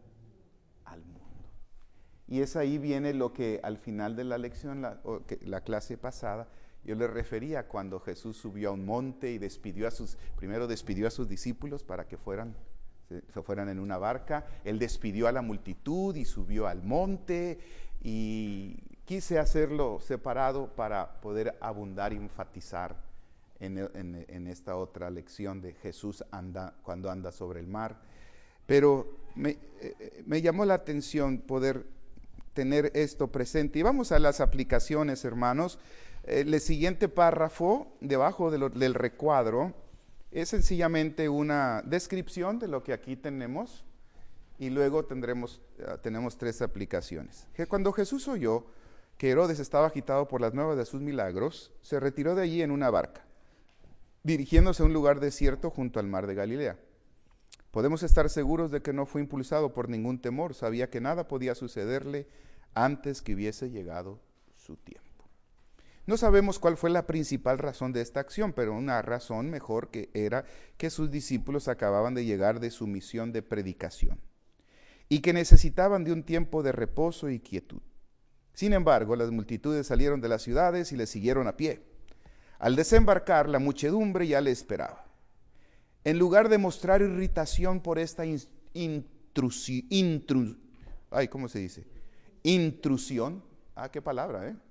al mundo. Y es ahí viene lo que al final de la lección, la, o que, la clase pasada, yo le refería cuando Jesús subió a un monte y despidió a sus, primero despidió a sus discípulos para que fueran, se, se fueran en una barca. Él despidió a la multitud y subió al monte, y quise hacerlo separado para poder abundar y enfatizar en, en, en esta otra lección de Jesús anda, cuando anda sobre el mar. Pero me, eh, me llamó la atención poder tener esto presente. Y vamos a las aplicaciones, hermanos. El siguiente párrafo, debajo de lo, del recuadro, es sencillamente una descripción de lo que aquí tenemos, y luego tendremos, uh, tenemos tres aplicaciones. Que cuando Jesús oyó que Herodes estaba agitado por las nuevas de sus milagros, se retiró de allí en una barca, dirigiéndose a un lugar desierto junto al mar de Galilea. Podemos estar seguros de que no fue impulsado por ningún temor, sabía que nada podía sucederle antes que hubiese llegado su tiempo. No sabemos cuál fue la principal razón de esta acción, pero una razón mejor que era que sus discípulos acababan de llegar de su misión de predicación y que necesitaban de un tiempo de reposo y quietud. Sin embargo, las multitudes salieron de las ciudades y le siguieron a pie. Al desembarcar, la muchedumbre ya le esperaba. En lugar de mostrar irritación por esta intrusión, intru, ay, ¿cómo se dice? Intrusión, ah, qué palabra, ¿eh?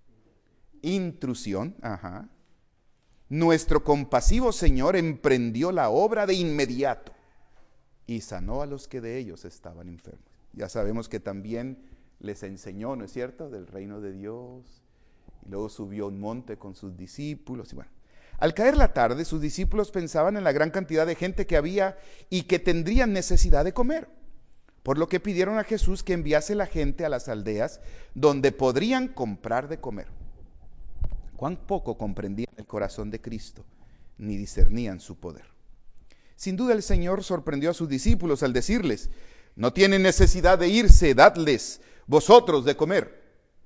Intrusión, ajá. Nuestro compasivo Señor emprendió la obra de inmediato y sanó a los que de ellos estaban enfermos. Ya sabemos que también les enseñó, ¿no es cierto?, del reino de Dios, y luego subió a un monte con sus discípulos, y bueno. Al caer la tarde, sus discípulos pensaban en la gran cantidad de gente que había y que tendrían necesidad de comer, por lo que pidieron a Jesús que enviase la gente a las aldeas donde podrían comprar de comer. Cuán poco comprendían el corazón de Cristo, ni discernían su poder. Sin duda el Señor sorprendió a sus discípulos al decirles, no tienen necesidad de irse, dadles vosotros de comer.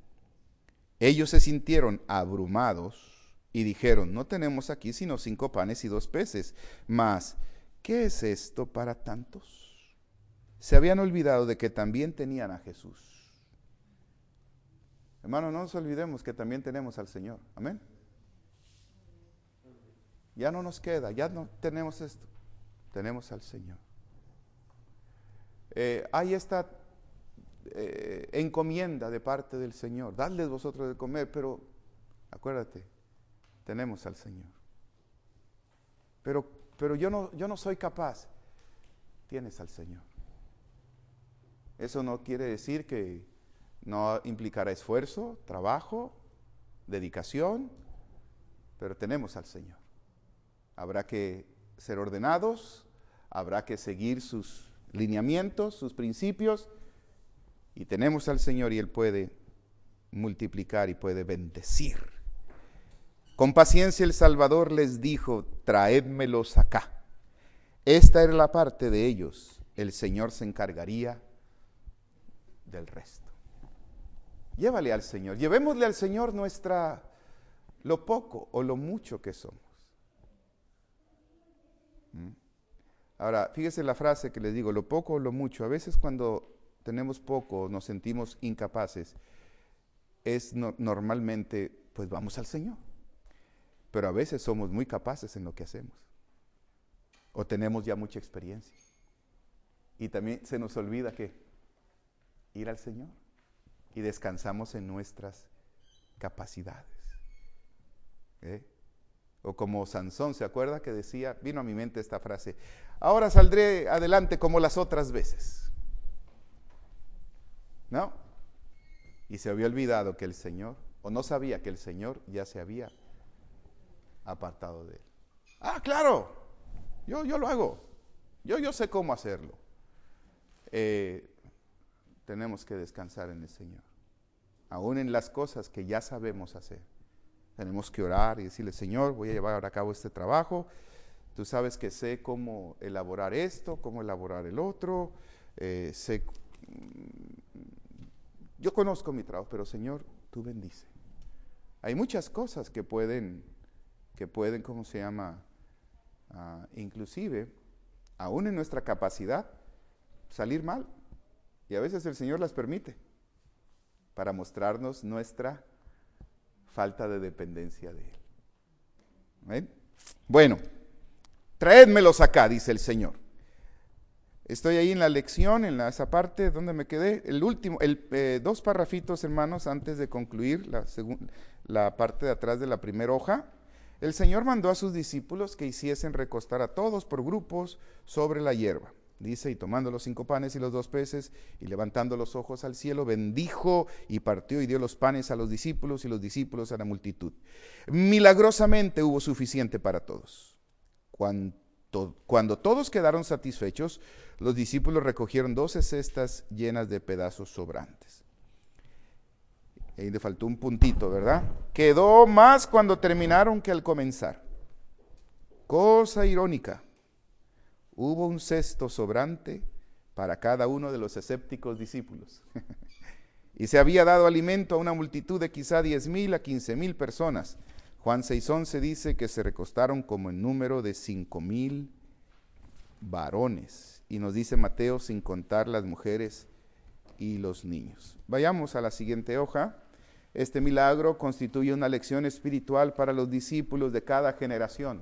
Ellos se sintieron abrumados y dijeron, no tenemos aquí sino cinco panes y dos peces, mas, ¿qué es esto para tantos? Se habían olvidado de que también tenían a Jesús. Hermano, no nos olvidemos que también tenemos al Señor. Amén. Ya no nos queda, ya no tenemos esto. Tenemos al Señor. Eh, hay esta eh, encomienda de parte del Señor. Dadles vosotros de comer, pero acuérdate, tenemos al Señor. Pero, pero yo no, yo no soy capaz. Tienes al Señor. Eso no quiere decir que no implicará esfuerzo, trabajo, dedicación, pero tenemos al Señor. Habrá que ser ordenados, habrá que seguir sus lineamientos, sus principios, y tenemos al Señor y Él puede multiplicar y puede bendecir. Con paciencia el Salvador les dijo, traédmelos acá. Esta era la parte de ellos, el Señor se encargaría del resto. Llévale al Señor, llevémosle al Señor nuestra, lo poco o lo mucho que somos. ¿Mm? Ahora, fíjese la frase que les digo, lo poco o lo mucho. A veces cuando tenemos poco, nos sentimos incapaces, es no, normalmente, pues vamos al Señor. Pero a veces somos muy capaces en lo que hacemos. O tenemos ya mucha experiencia. Y también se nos olvida que ir al Señor. Y descansamos en nuestras capacidades. ¿Eh? O como Sansón, ¿se acuerda que decía? Vino a mi mente esta frase, ahora saldré adelante como las otras veces. ¿No? Y se había olvidado que el Señor, o no sabía que el Señor ya se había apartado de él. Ah, claro, yo, yo lo hago, yo, yo sé cómo hacerlo. Eh, tenemos que descansar en el Señor, aún en las cosas que ya sabemos hacer. Tenemos que orar y decirle, Señor, voy a llevar a cabo este trabajo, Tú sabes que sé cómo elaborar esto, cómo elaborar el otro. Eh, sé, yo conozco mi trabajo, pero Señor, tú bendice. Hay muchas cosas que pueden, que pueden, ¿cómo se llama? Uh, inclusive, aún en nuestra capacidad, salir mal. Y a veces el Señor las permite para mostrarnos nuestra falta de dependencia de Él. ¿Ven? Bueno, traédmelos acá, dice el Señor. Estoy ahí en la lección, en la, esa parte donde me quedé. El último, el, eh, dos parrafitos, hermanos, antes de concluir la, segun, la parte de atrás de la primera hoja. El Señor mandó a sus discípulos que hiciesen recostar a todos por grupos sobre la hierba. Dice, y tomando los cinco panes y los dos peces, y levantando los ojos al cielo, bendijo y partió y dio los panes a los discípulos y los discípulos a la multitud. Milagrosamente hubo suficiente para todos. Cuando, cuando todos quedaron satisfechos, los discípulos recogieron doce cestas llenas de pedazos sobrantes. Ahí le faltó un puntito, ¿verdad? Quedó más cuando terminaron que al comenzar. Cosa irónica. Hubo un cesto sobrante para cada uno de los escépticos discípulos. Y se había dado alimento a una multitud de quizá diez mil a quince mil personas. Juan seis once dice que se recostaron como en número de cinco mil varones. Y nos dice Mateo, sin contar las mujeres y los niños. Vayamos a la siguiente hoja. Este milagro constituye una lección espiritual para los discípulos de cada generación.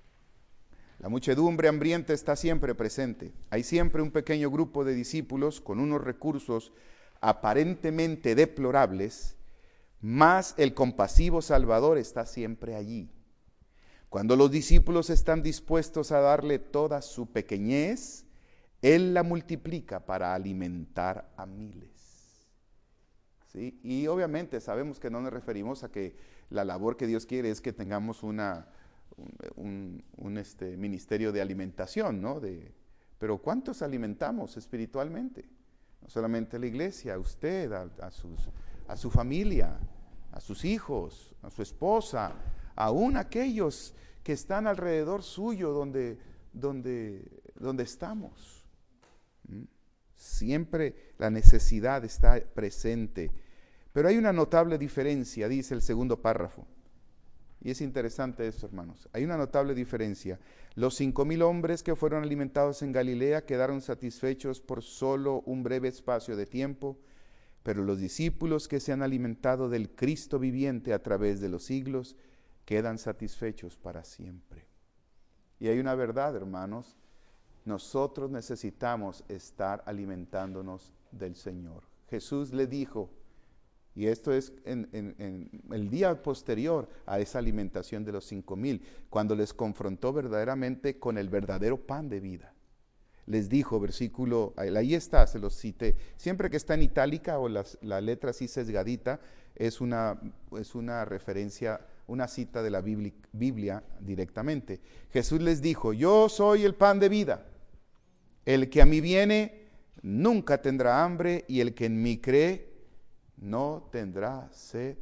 La muchedumbre hambrienta está siempre presente. Hay siempre un pequeño grupo de discípulos con unos recursos aparentemente deplorables, mas el compasivo Salvador está siempre allí. Cuando los discípulos están dispuestos a darle toda su pequeñez, Él la multiplica para alimentar a miles. ¿Sí? Y obviamente sabemos que no nos referimos a que la labor que Dios quiere es que tengamos una... un, un, un este, ministerio de alimentación, ¿no? De, pero ¿cuántos alimentamos espiritualmente? No solamente la iglesia, a usted, a, a, sus, a su familia, a sus hijos, a su esposa, aún aquellos que están alrededor suyo donde, donde, donde estamos. ¿Mm? Siempre la necesidad está presente. Pero hay una notable diferencia, dice el segundo párrafo. Y es interesante esto, hermanos. Hay una notable diferencia. Los cinco mil hombres que fueron alimentados en Galilea quedaron satisfechos por solo un breve espacio de tiempo, pero los discípulos que se han alimentado del Cristo viviente a través de los siglos quedan satisfechos para siempre. Y hay una verdad, hermanos. Nosotros necesitamos estar alimentándonos del Señor. Jesús le dijo, y esto es en, en, en el día posterior a esa alimentación de los cinco mil, cuando les confrontó verdaderamente con el verdadero pan de vida. Les dijo, versículo, ahí está, se los cité, siempre que está en itálica o las, la letra así sesgadita, es una, es una referencia, una cita de la Biblia, Biblia directamente. Jesús les dijo, yo soy el pan de vida, el que a mí viene nunca tendrá hambre y el que en mí cree no tendrá sed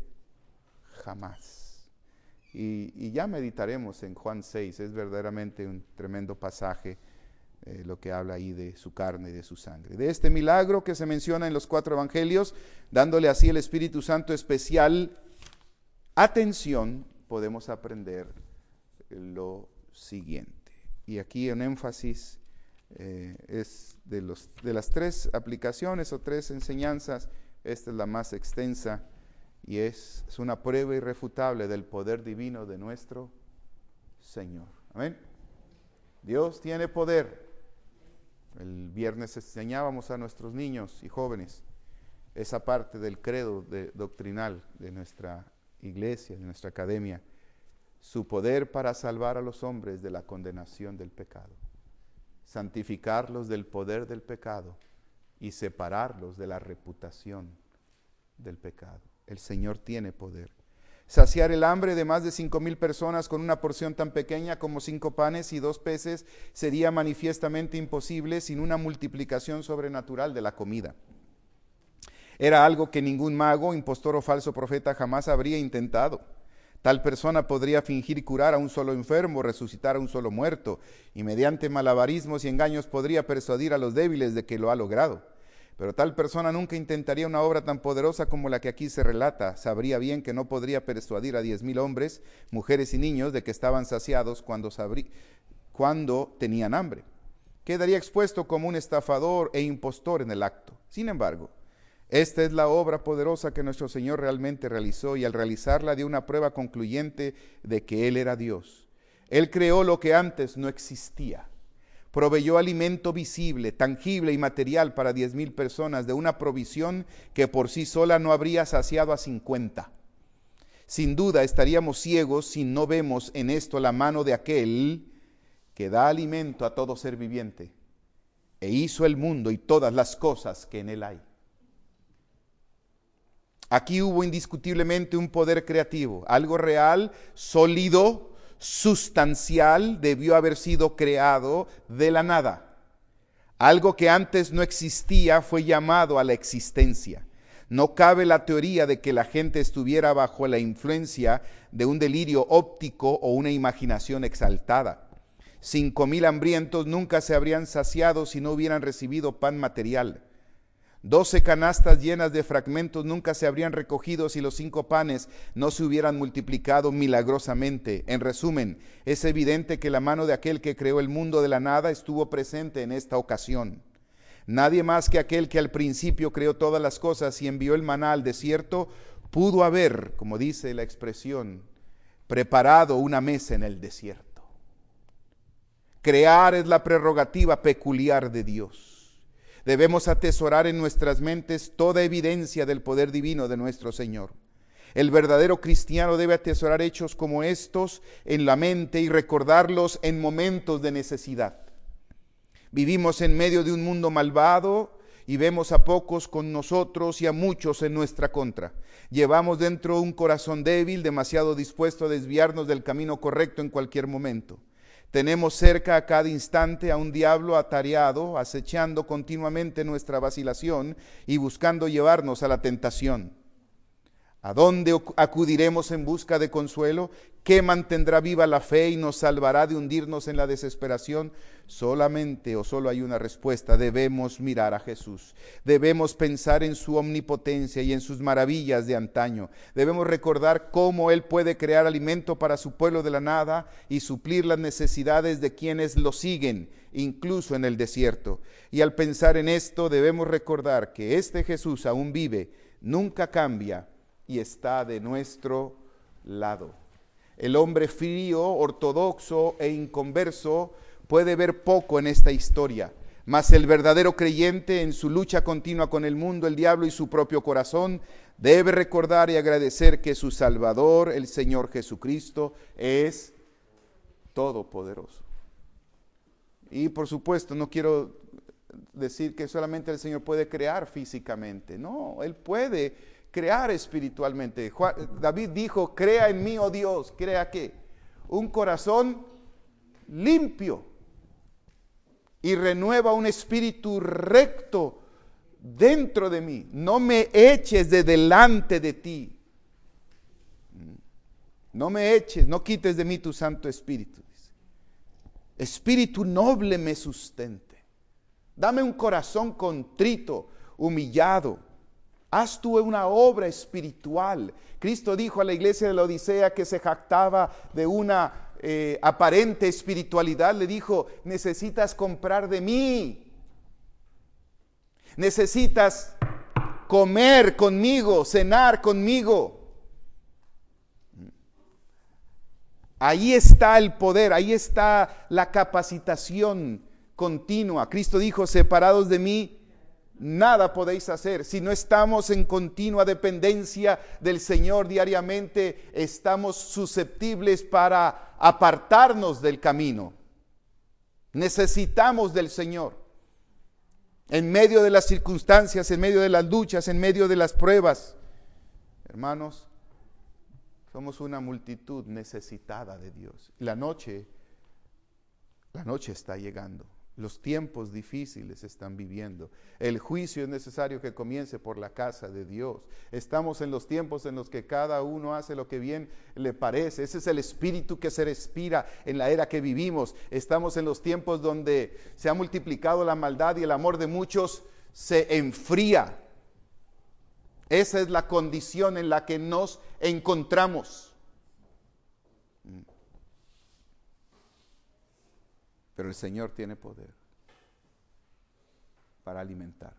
jamás. Y, y ya meditaremos en Juan seis, es verdaderamente un tremendo pasaje, eh, lo que habla ahí de su carne y de su sangre. De este milagro que se menciona en los cuatro evangelios, dándole así el Espíritu Santo especial atención, podemos aprender lo siguiente. Y aquí en énfasis eh, es de, los, de las tres aplicaciones o tres enseñanzas. Esta es la más extensa y es, es una prueba irrefutable del poder divino de nuestro Señor. Amén. Dios tiene poder. El viernes enseñábamos a nuestros niños y jóvenes esa parte del credo de, doctrinal de nuestra iglesia, de nuestra academia. Su poder para salvar a los hombres de la condenación del pecado. Santificarlos del poder del pecado y separarlos de la reputación del pecado. El Señor tiene poder. Saciar el hambre de más de cinco mil personas con una porción tan pequeña como cinco panes y dos peces sería manifiestamente imposible sin una multiplicación sobrenatural de la comida. Era algo que ningún mago, impostor o falso profeta jamás habría intentado. Tal persona podría fingir curar a un solo enfermo, resucitar a un solo muerto, y mediante malabarismos y engaños podría persuadir a los débiles de que lo ha logrado. Pero tal persona nunca intentaría una obra tan poderosa como la que aquí se relata. Sabría bien que no podría persuadir a diez mil hombres, mujeres y niños de que estaban saciados cuando, sabrí, cuando tenían hambre. Quedaría expuesto como un estafador e impostor en el acto. Sin embargo, esta es la obra poderosa que nuestro Señor realmente realizó, y al realizarla dio una prueba concluyente de que Él era Dios. Él creó lo que antes no existía. Proveyó alimento visible, tangible y material para diez mil personas, de una provisión que por sí sola no habría saciado a cincuenta. Sin duda estaríamos ciegos si no vemos en esto la mano de aquel que da alimento a todo ser viviente e hizo el mundo y todas las cosas que en él hay. Aquí hubo indiscutiblemente un poder creativo, algo real, sólido, sustancial, debió haber sido creado de la nada. Algo que antes no existía fue llamado a la existencia. No cabe la teoría de que la gente estuviera bajo la influencia de un delirio óptico o una imaginación exaltada. Cinco mil hambrientos nunca se habrían saciado si no hubieran recibido pan material. Doce canastas llenas de fragmentos nunca se habrían recogido si los cinco panes no se hubieran multiplicado milagrosamente. En resumen, es evidente que la mano de aquel que creó el mundo de la nada estuvo presente en esta ocasión. Nadie más que aquel que al principio creó todas las cosas y envió el maná al desierto pudo haber, como dice la expresión, preparado una mesa en el desierto. Crear es la prerrogativa peculiar de Dios. Debemos atesorar en nuestras mentes toda evidencia del poder divino de nuestro Señor. El verdadero cristiano debe atesorar hechos como estos en la mente y recordarlos en momentos de necesidad. Vivimos en medio de un mundo malvado y vemos a pocos con nosotros y a muchos en nuestra contra. Llevamos dentro un corazón débil, demasiado dispuesto a desviarnos del camino correcto en cualquier momento. Tenemos cerca a cada instante a un diablo atareado, acechando continuamente nuestra vacilación y buscando llevarnos a la tentación. ¿A dónde acudiremos en busca de consuelo? ¿Qué mantendrá viva la fe y nos salvará de hundirnos en la desesperación? Solamente o solo hay una respuesta: debemos mirar a Jesús. Debemos pensar en su omnipotencia y en sus maravillas de antaño. Debemos recordar cómo Él puede crear alimento para su pueblo de la nada y suplir las necesidades de quienes lo siguen, incluso en el desierto. Y al pensar en esto, debemos recordar que este Jesús aún vive, nunca cambia y está de nuestro lado. El hombre frío, ortodoxo e inconverso puede ver poco en esta historia, mas el verdadero creyente, en su lucha continua con el mundo, el diablo y su propio corazón, debe recordar y agradecer que su Salvador, el Señor Jesucristo, es todopoderoso. Y por supuesto, no quiero decir que solamente el Señor puede crear físicamente. No, Él puede crear espiritualmente. Juan, David dijo: crea en mí, oh Dios. ¿Crea qué? Un corazón limpio y renueva un espíritu recto dentro de mí. No me eches de delante de ti. No me eches, no quites de mí tu Santo Espíritu. Espíritu noble me sustente. Dame un corazón contrito, humillado. Haz tú una obra espiritual. Cristo dijo a la iglesia de la Odisea, que se jactaba de una eh, aparente espiritualidad, le dijo: necesitas comprar de mí. Necesitas comer conmigo, cenar conmigo. Ahí está el poder, ahí está la capacitación continua. Cristo dijo: separados de mí, nada podéis hacer. Si no estamos en continua dependencia del Señor diariamente, estamos susceptibles para apartarnos del camino. Necesitamos del Señor. En medio de las circunstancias, en medio de las luchas, en medio de las pruebas. Hermanos, somos una multitud necesitada de Dios. La noche, la noche está llegando. Los tiempos difíciles se están viviendo. El juicio es necesario que comience por la casa de Dios. Estamos en los tiempos en los que cada uno hace lo que bien le parece. Ese es el espíritu que se respira en la era que vivimos. Estamos en los tiempos donde se ha multiplicado la maldad y el amor de muchos se enfría. Esa es la condición en la que nos encontramos. Pero el Señor tiene poder para alimentar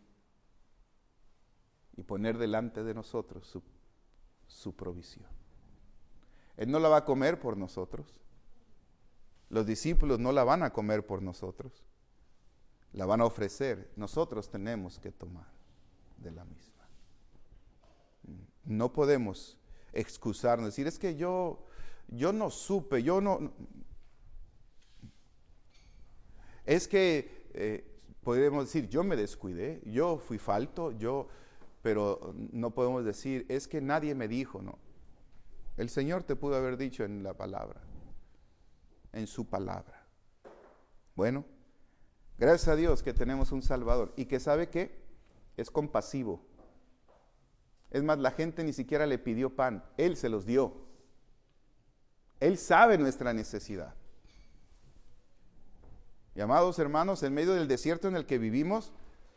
y poner delante de nosotros su, su provisión. Él no la va a comer por nosotros. Los discípulos no la van a comer por nosotros. La van a ofrecer. Nosotros tenemos que tomar de la misma. No podemos excusarnos, decir, es que yo, yo no supe, yo no... Es que eh, podemos decir, yo me descuidé, yo fui falto, yo, pero no podemos decir, es que nadie me dijo, no. El Señor te pudo haber dicho en la palabra, en su palabra. Bueno, gracias a Dios que tenemos un Salvador y que sabe que es compasivo. Es más, la gente ni siquiera le pidió pan, Él se los dio. Él sabe nuestra necesidad. Y amados hermanos, en medio del desierto en el que vivimos,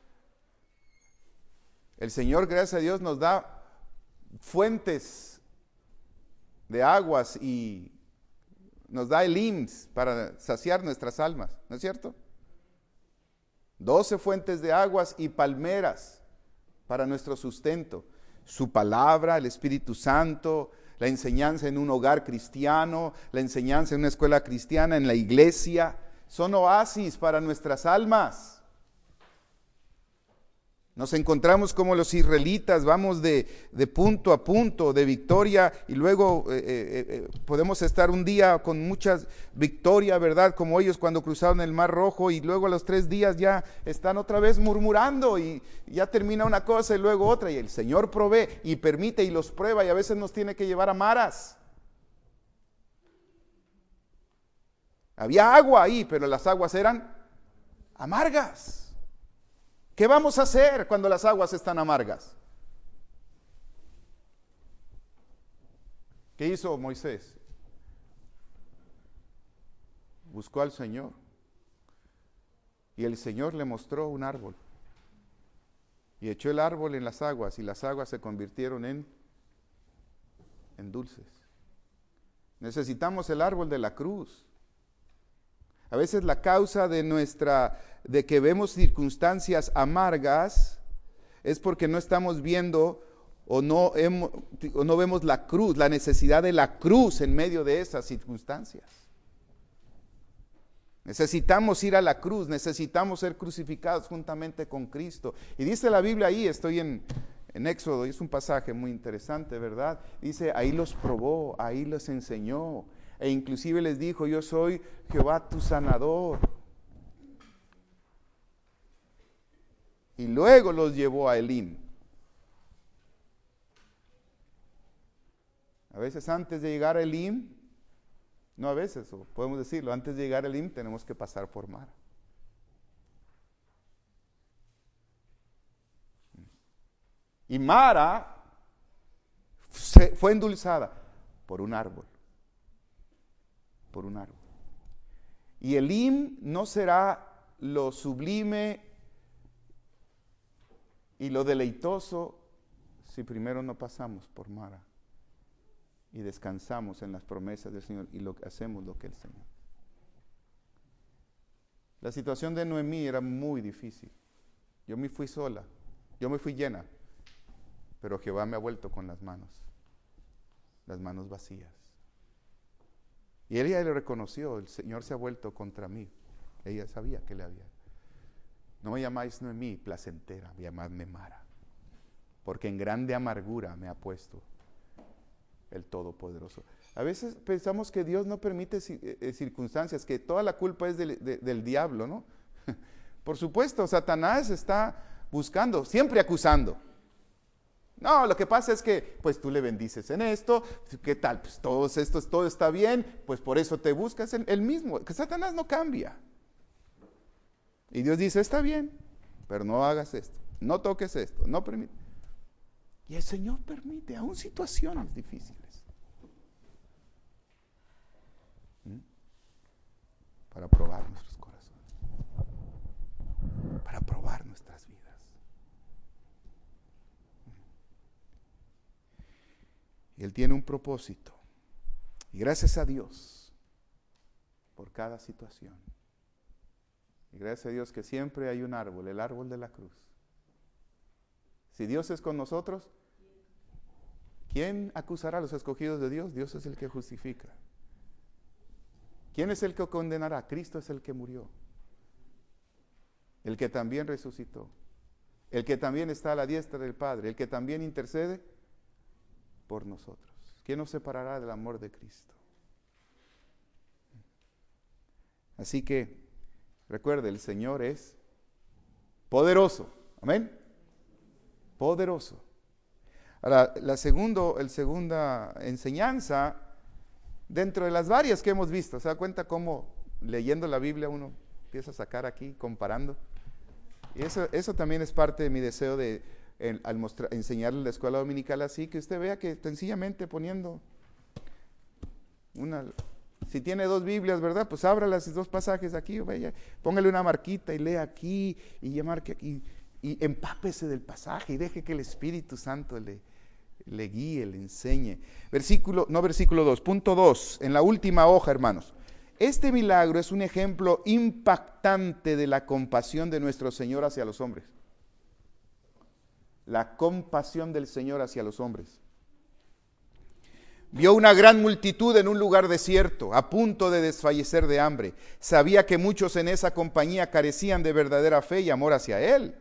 el Señor, gracias a Dios, nos da fuentes de aguas y nos da el I M S S para saciar nuestras almas, ¿no es cierto? Doce fuentes de aguas y palmeras para nuestro sustento. Su palabra, el Espíritu Santo, la enseñanza en un hogar cristiano, la enseñanza en una escuela cristiana, en la iglesia, son oasis para nuestras almas. Nos encontramos como los israelitas, vamos de, de punto a punto, de victoria, y luego eh, eh, eh, podemos estar un día con mucha victoria, ¿verdad? Como ellos cuando cruzaron el Mar Rojo, y luego a los tres días ya están otra vez murmurando, y ya termina una cosa y luego otra, y el Señor provee y permite y los prueba, y a veces nos tiene que llevar a maras. Había agua ahí, pero las aguas eran amargas. ¿Qué vamos a hacer cuando las aguas están amargas? ¿Qué hizo Moisés? Buscó al Señor. Y el Señor le mostró un árbol. Y echó el árbol en las aguas, y las aguas se convirtieron en, en dulces. Necesitamos el árbol de la cruz. A veces la causa de nuestra, de que vemos circunstancias amargas, es porque no estamos viendo o no, hemos, o no vemos la cruz, la necesidad de la cruz en medio de esas circunstancias. Necesitamos ir a la cruz, necesitamos ser crucificados juntamente con Cristo. Y dice la Biblia ahí, estoy en, en Éxodo, y es un pasaje muy interesante, ¿verdad? Dice, ahí los probó, ahí los enseñó. E inclusive les dijo, yo soy Jehová tu sanador. Y luego los llevó a Elim. A veces antes de llegar a Elim, no a veces, o podemos decirlo, antes de llegar a Elim tenemos que pasar por Mara. Y Mara se, fue endulzada por un árbol. Por un árbol. Y Elim no será lo sublime y lo deleitoso si primero no pasamos por Mara y descansamos en las promesas del Señor y lo, hacemos lo que el Señor. La situación de Noemí era muy difícil. Yo me fui sola, yo me fui llena, pero Jehová me ha vuelto con las manos, las manos vacías. Y ella le reconoció, el Señor se ha vuelto contra mí. Ella sabía que le había. No me llamáis Noemí, placentera, llamadme Mara, porque en grande amargura me ha puesto el Todopoderoso. A veces pensamos que Dios no permite circunstancias, que toda la culpa es del, de, del diablo, ¿no? Por supuesto, Satanás está buscando, siempre acusando. No, lo que pasa es que, pues tú le bendices en esto, ¿qué tal? Pues todo esto, todo está bien, pues por eso te buscas el, el mismo, que Satanás no cambia. Y Dios dice, está bien, pero no hagas esto, no toques esto, no permite. Y el Señor permite, aún situaciones difíciles, ¿Mm? para probar nuestros corazones, para probar nuestras vidas. Y Él tiene un propósito. Y gracias a Dios por cada situación. Y gracias a Dios que siempre hay un árbol, el árbol de la cruz. Si Dios es con nosotros, ¿quién acusará a los escogidos de Dios? Dios es el que justifica. ¿Quién es el que condenará? Cristo es el que murió. El que también resucitó. El que también está a la diestra del Padre. El que también intercede por nosotros. ¿Quién nos separará del amor de Cristo? Así que, recuerde, el Señor es poderoso. Amén. Poderoso. Ahora, la segundo, el segunda enseñanza, dentro de las varias que hemos visto, ¿se da cuenta cómo leyendo la Biblia uno empieza a sacar aquí, comparando? Y eso, eso también es parte de mi deseo de en, al mostrar, enseñarle la escuela dominical así, que usted vea que sencillamente poniendo una, si tiene dos Biblias, ¿verdad? Pues abra los dos pasajes aquí, vaya, póngale una marquita y lea aquí, y ya marque aquí, y empápese del pasaje y deje que el Espíritu Santo le, le guíe, le enseñe. Versículo, no versículo dos, punto dos, en la última hoja, hermanos. Este milagro es un ejemplo impactante de la compasión de nuestro Señor hacia los hombres. La compasión del Señor hacia los hombres. Vio una gran multitud en un lugar desierto, a punto de desfallecer de hambre. Sabía que muchos en esa compañía carecían de verdadera fe y amor hacia Él.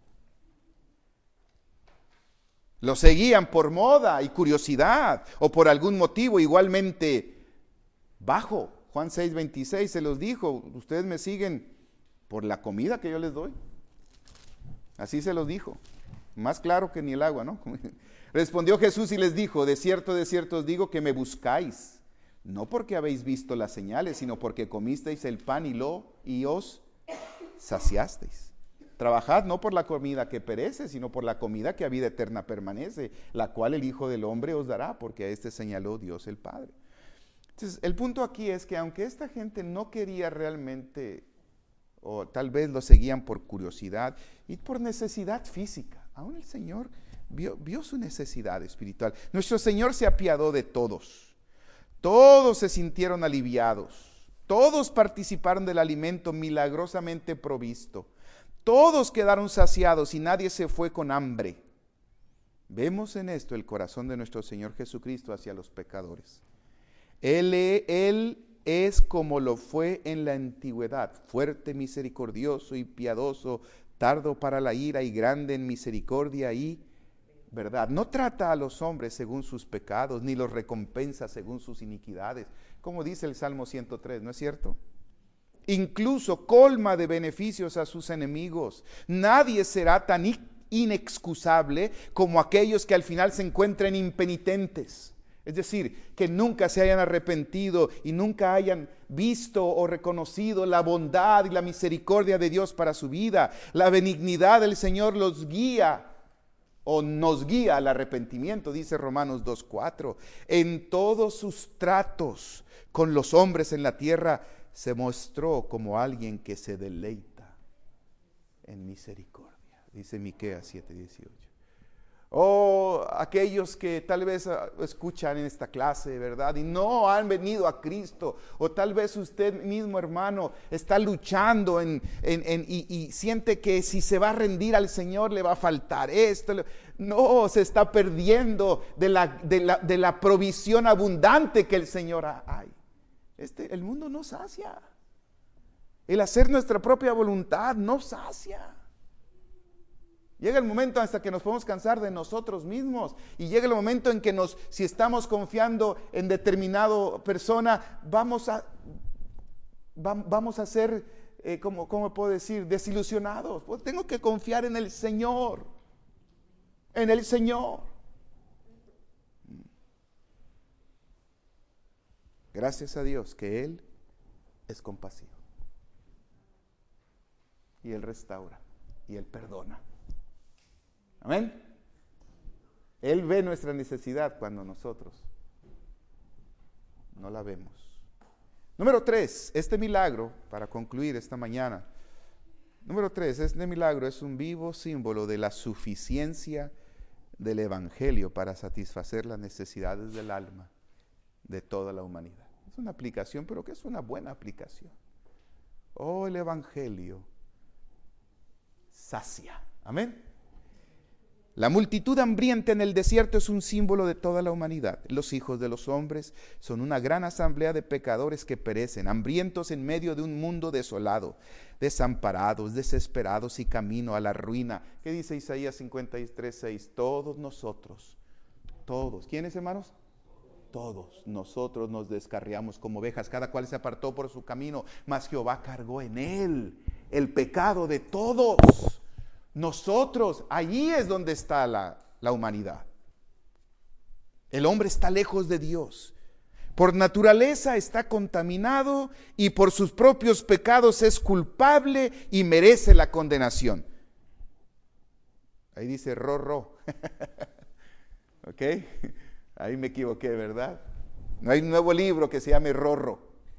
Lo seguían por moda y curiosidad, o por algún motivo igualmente bajo. Juan seis veintiséis se los dijo, ustedes me siguen por la comida que yo les doy. Así se los dijo, más claro que ni el agua, ¿no? Respondió Jesús y les dijo, de cierto, de cierto os digo que me buscáis, no porque habéis visto las señales, sino porque comisteis el pan y lo y os saciasteis. Trabajad no por la comida que perece, sino por la comida que a vida eterna permanece, la cual el Hijo del Hombre os dará, porque a este señaló Dios el Padre. Entonces, el punto aquí es que aunque esta gente no quería realmente, o tal vez lo seguían por curiosidad y por necesidad física, aún el Señor vio, vio su necesidad espiritual. Nuestro Señor se apiadó de todos. Todos se sintieron aliviados. Todos participaron del alimento milagrosamente provisto. Todos quedaron saciados y nadie se fue con hambre. Vemos en esto el corazón de nuestro Señor Jesucristo hacia los pecadores. Él, él es como lo fue en la antigüedad, fuerte, misericordioso y piadoso, tardo para la ira y grande en misericordia y verdad. No trata a los hombres según sus pecados, ni los recompensa según sus iniquidades, como dice el Salmo ciento tres, ¿no es cierto? Incluso colma de beneficios a sus enemigos. Nadie será tan inexcusable como aquellos que al final se encuentren impenitentes. Es decir, que nunca se hayan arrepentido y nunca hayan visto o reconocido la bondad y la misericordia de Dios para su vida. La benignidad del Señor los guía o nos guía al arrepentimiento, dice Romanos dos cuatro. En todos sus tratos con los hombres en la tierra se mostró como alguien que se deleita en misericordia, dice Miqueas siete dieciocho. O aquellos que tal vez escuchan en esta clase, ¿verdad? Y no han venido a Cristo. O tal vez usted mismo, hermano, está luchando en, en, en, y, y siente que si se va a rendir al Señor le va a faltar esto. No, se está perdiendo de la, de la, de la provisión abundante que el Señor hay. Este, el mundo no sacia. El hacer nuestra propia voluntad no sacia. Llega el momento hasta que nos podemos cansar de nosotros mismos. Y llega el momento en que nos, si estamos confiando en determinada persona, vamos a, va, vamos a ser, eh, ¿cómo, ¿cómo puedo decir? Desilusionados. Pues tengo que confiar en el Señor. En el Señor. Gracias a Dios que Él es compasivo. y Él restaura y Él perdona. Amén. Él ve nuestra necesidad cuando nosotros no la vemos. Número tres, este milagro, para concluir esta mañana. Número tres, este milagro es un vivo símbolo de la suficiencia del Evangelio para satisfacer las necesidades del alma de toda la humanidad. Es una aplicación, pero que es una buena aplicación. Oh, el Evangelio sacia. Amén. La multitud hambrienta en el desierto es un símbolo de toda la humanidad. Los hijos de los hombres son una gran asamblea de pecadores que perecen, hambrientos en medio de un mundo desolado, desamparados, desesperados y camino a la ruina. ¿Qué dice Isaías cincuenta y tres, seis? Todos nosotros, todos, ¿quiénes, hermanos? Todos nosotros nos descarriamos como ovejas, cada cual se apartó por su camino, mas Jehová cargó en él el pecado de todos. Nosotros, allí es donde está la, la humanidad. El hombre está lejos de Dios. Por naturaleza está contaminado y por sus propios pecados es culpable y merece la condenación. Ahí dice ro, ro. ¿Ok? Ahí me equivoqué, ¿verdad? No hay un nuevo libro que se llame Rorro.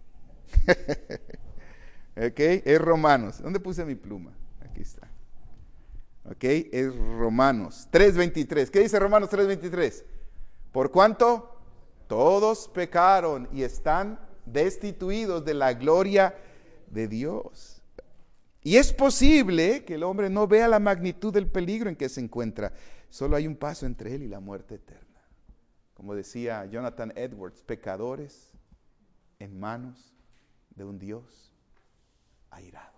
¿Ok? Es Romanos. ¿Dónde puse mi pluma? Aquí está. ¿Ok? Es Romanos tres veintitrés. ¿Qué dice Romanos tres veintitrés? Por cuanto todos pecaron y están destituidos de la gloria de Dios. Y es posible que el hombre no vea la magnitud del peligro en que se encuentra. Solo hay un paso entre él y la muerte eterna. Como decía Jonathan Edwards, pecadores en manos de un Dios airado.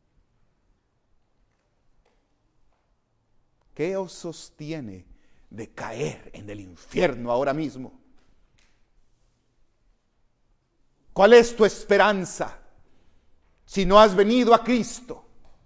¿Qué os sostiene de caer en el infierno ahora mismo? ¿Cuál es tu esperanza si no has venido a Cristo?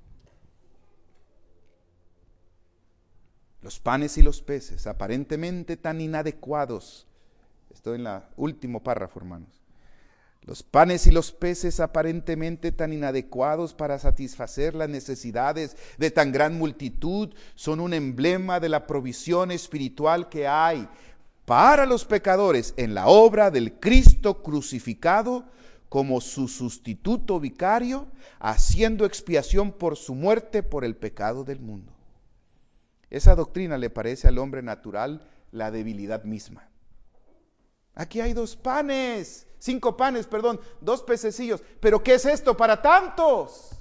Los panes y los peces, aparentemente tan inadecuados. Estoy en el último párrafo, hermanos. Los panes y los peces aparentemente tan inadecuados para satisfacer las necesidades de tan gran multitud son un emblema de la provisión espiritual que hay para los pecadores en la obra del Cristo crucificado como su sustituto vicario, haciendo expiación por su muerte por el pecado del mundo. Esa doctrina le parece al hombre natural la debilidad misma. Aquí hay dos panes, cinco panes, perdón, dos pececillos. ¿Pero qué es esto para tantos?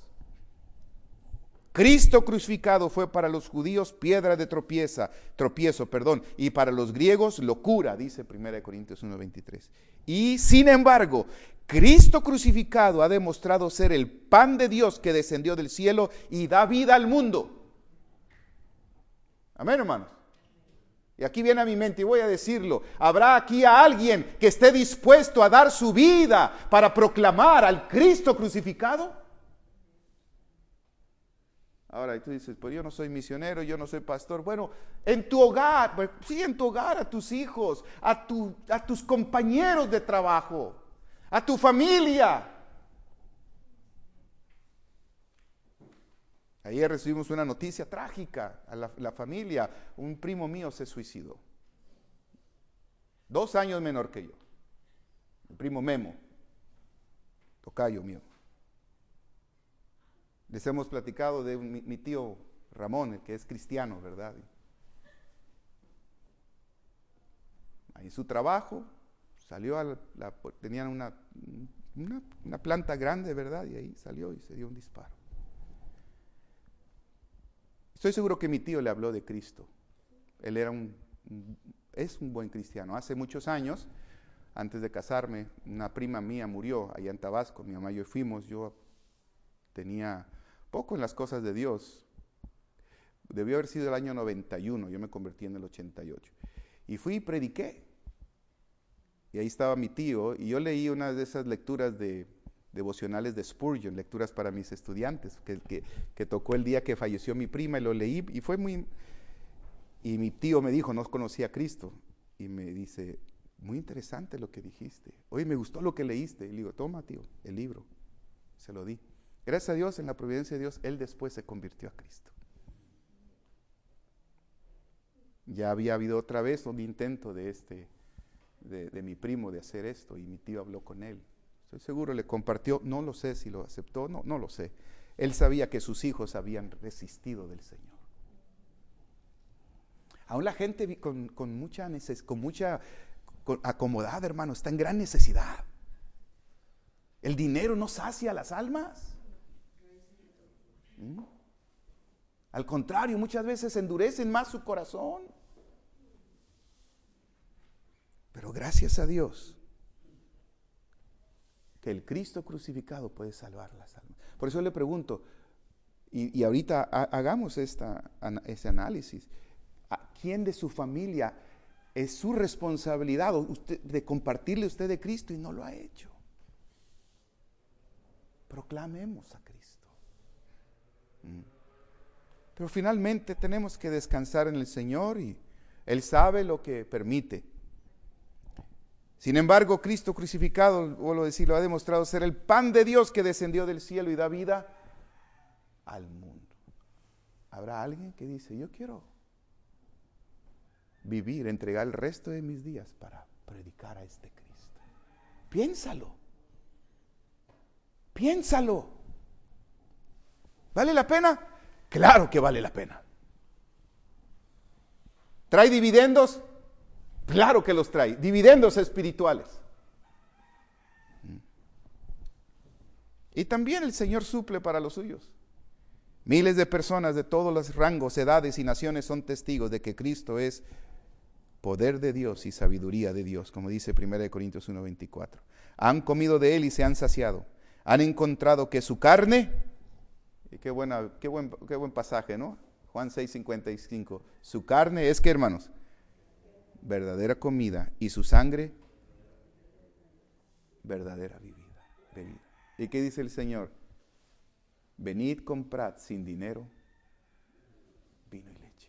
Cristo crucificado fue para los judíos piedra de tropieza, tropiezo, perdón, y para los griegos locura, dice primera de Corintios uno veintitrés. Y sin embargo, Cristo crucificado ha demostrado ser el pan de Dios que descendió del cielo y da vida al mundo. Amén, hermanos. Y aquí viene a mi mente y voy a decirlo. ¿Habrá aquí a alguien que esté dispuesto a dar su vida para proclamar al Cristo crucificado? Ahora, tú dices, pues yo no soy misionero, yo no soy pastor. Bueno, en tu hogar, pues, sí, en tu hogar, a tus hijos, a, tu, a tus compañeros de trabajo, a tu familia. Ayer recibimos una noticia trágica a la, la familia. Un primo mío se suicidó. Dos años menor que yo. Mi primo Memo, tocayo mío. Les hemos platicado de mi, mi tío Ramón, el que es cristiano, ¿verdad? Ahí su trabajo, salió a la, la tenían una, una, una planta grande, ¿verdad? Y ahí salió y se dio un disparo. Estoy seguro que mi tío le habló de Cristo. Él era un, es un buen cristiano. Hace muchos años, antes de casarme, una prima mía murió allá en Tabasco. Mi mamá y yo fuimos. Yo tenía poco en las cosas de Dios. Debió haber sido el año noventa y uno. Yo me convertí en el ochenta y ocho. Y fui y prediqué. Y ahí estaba mi tío. Y yo leí una de esas lecturas de devocionales de Spurgeon, lecturas para mis estudiantes, que, que, que tocó el día que falleció mi prima y lo leí y fue muy... Y mi tío me dijo, no conocía a Cristo, y me dice, muy interesante lo que dijiste. Oye, me gustó lo que leíste. Y le digo, toma tío, el libro. Se lo di. Gracias a Dios, en la providencia de Dios, él después se convirtió a Cristo. Ya había habido otra vez un intento de este, de, de mi primo de hacer esto, y mi tío habló con él. Estoy seguro le compartió, no lo sé si lo aceptó, no, no lo sé. Él sabía que sus hijos habían resistido del Señor. Aún la gente con, con mucha neces- con mucha con acomodada, hermano, está en gran necesidad. El dinero no sacia las almas. ¿Mm? Al contrario, muchas veces endurecen más su corazón. Pero gracias a Dios que el Cristo crucificado puede salvar las almas. Por eso le pregunto, y, y ahorita ha, hagamos esta, este análisis. ¿A quién de su familia es su responsabilidad usted, de compartirle usted de Cristo y no lo ha hecho? Proclamemos a Cristo. ¿Mm? Pero finalmente tenemos que descansar en el Señor y Él sabe lo que permite. Sin embargo, Cristo crucificado, vuelvo a decirlo, ha demostrado ser el pan de Dios que descendió del cielo y da vida al mundo. ¿Habrá alguien que dice, yo quiero vivir, entregar el resto de mis días para predicar a este Cristo? Piénsalo. Piénsalo. ¿Vale la pena? Claro que vale la pena. ¿Trae dividendos? Claro que los trae. Dividendos espirituales. Y también el Señor suple para los suyos. Miles de personas de todos los rangos, edades y naciones son testigos de que Cristo es poder de Dios y sabiduría de Dios, como dice primera de Corintios uno veinticuatro. Han comido de Él y se han saciado. Han encontrado que su carne, y qué, buena, qué, buen, qué buen pasaje, ¿no? Juan seis cincuenta y cinco. Su carne es, ¿qué, hermanos? Verdadera comida, y su sangre, verdadera bebida. bebida. ¿Y qué dice el Señor? Venid, comprad sin dinero vino y leche.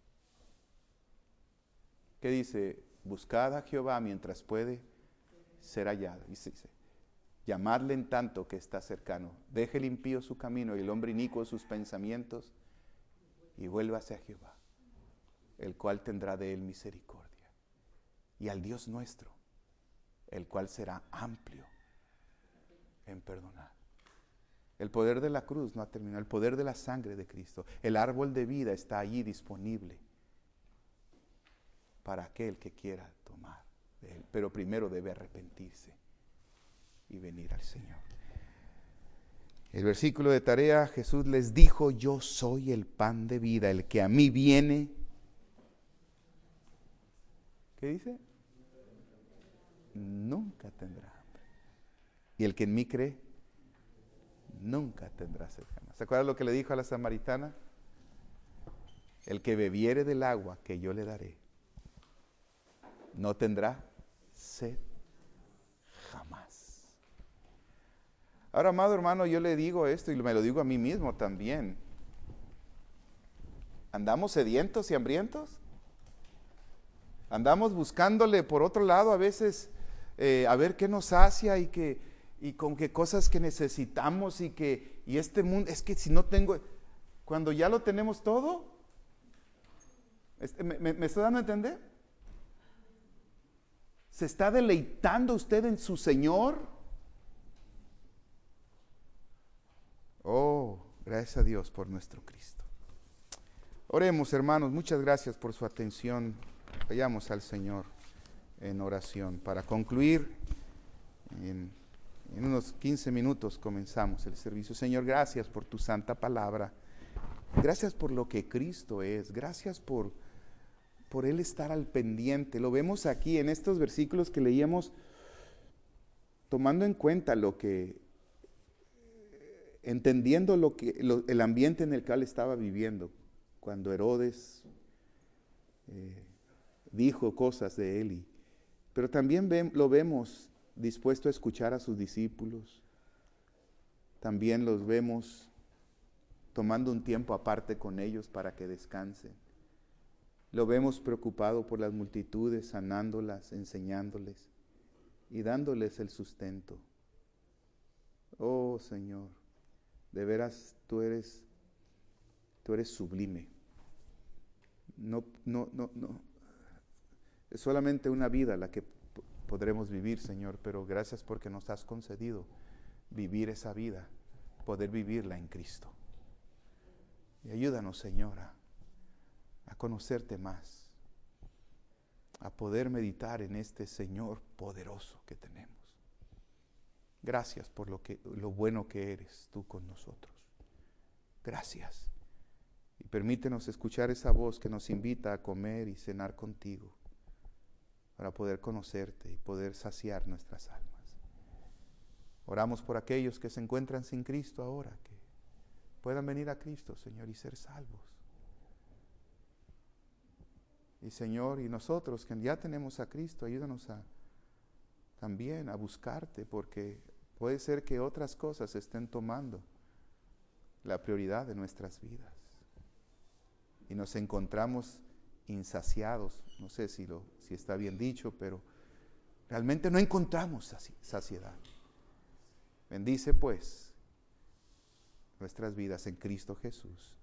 ¿Qué dice? Buscad a Jehová mientras puede ser hallado. Y dice, llamadle en tanto que está cercano. Deje el impío su camino y el hombre inicuo sus pensamientos, y vuélvase a Jehová, el cual tendrá de él misericordia. Y al Dios nuestro, el cual será amplio en perdonar. El poder de la cruz no ha terminado. El poder de la sangre de Cristo. El árbol de vida está allí disponible para aquel que quiera tomar de él. Pero primero debe arrepentirse y venir al Señor. El versículo de tarea, Jesús les dijo, yo soy el pan de vida, el que a mí viene. ¿Qué dice? Nunca tendrá hambre. Y el que en mí cree, nunca tendrá sed jamás. ¿Se acuerdan lo que le dijo a la samaritana? El que bebiere del agua que yo le daré, no tendrá sed jamás. Ahora, amado hermano, yo le digo esto y me lo digo a mí mismo también. ¿Andamos sedientos y hambrientos? Andamos buscándole por otro lado a veces eh, a ver qué nos sacia y que y con qué cosas que necesitamos y que y este mundo, es que si no tengo, cuando ya lo tenemos todo, este, ¿me, me, me está dando a entender? ¿Se está deleitando usted en su Señor? Oh, gracias a Dios por nuestro Cristo. Oremos, hermanos, muchas gracias por su atención. Vayamos al Señor en oración. Para concluir, en, en unos quince minutos comenzamos el servicio. Señor, gracias por tu santa palabra. Gracias por lo que Cristo es. Gracias por, por Él estar al pendiente. Lo vemos aquí en estos versículos que leíamos, tomando en cuenta lo que, entendiendo lo que, lo, el ambiente en el cual estaba viviendo, cuando Herodes eh, dijo cosas de él, y, pero también ve, lo vemos dispuesto a escuchar a sus discípulos, también los vemos tomando un tiempo aparte con ellos para que descansen, lo vemos preocupado por las multitudes, sanándolas, enseñándoles y dándoles el sustento. Oh Señor, De veras, tú eres, tú eres sublime. No, no, no, no. Es solamente una vida la que p- podremos vivir, Señor, pero gracias porque nos has concedido vivir esa vida, poder vivirla en Cristo. Y ayúdanos, Señora, a conocerte más, a poder meditar en este Señor poderoso que tenemos. Gracias por lo que, lo bueno que eres tú con nosotros. Gracias. Y permítenos escuchar esa voz que nos invita a comer y cenar contigo, para poder conocerte y poder saciar nuestras almas. Oramos por aquellos que se encuentran sin Cristo ahora, que puedan venir a Cristo, Señor, y ser salvos. Y Señor, y nosotros que ya tenemos a Cristo, ayúdanos a también a buscarte, porque puede ser que otras cosas estén tomando la prioridad de nuestras vidas. Y nos encontramos insaciados, no sé si, lo, si está bien dicho, pero realmente no encontramos saciedad. Bendice pues nuestras vidas en Cristo Jesús.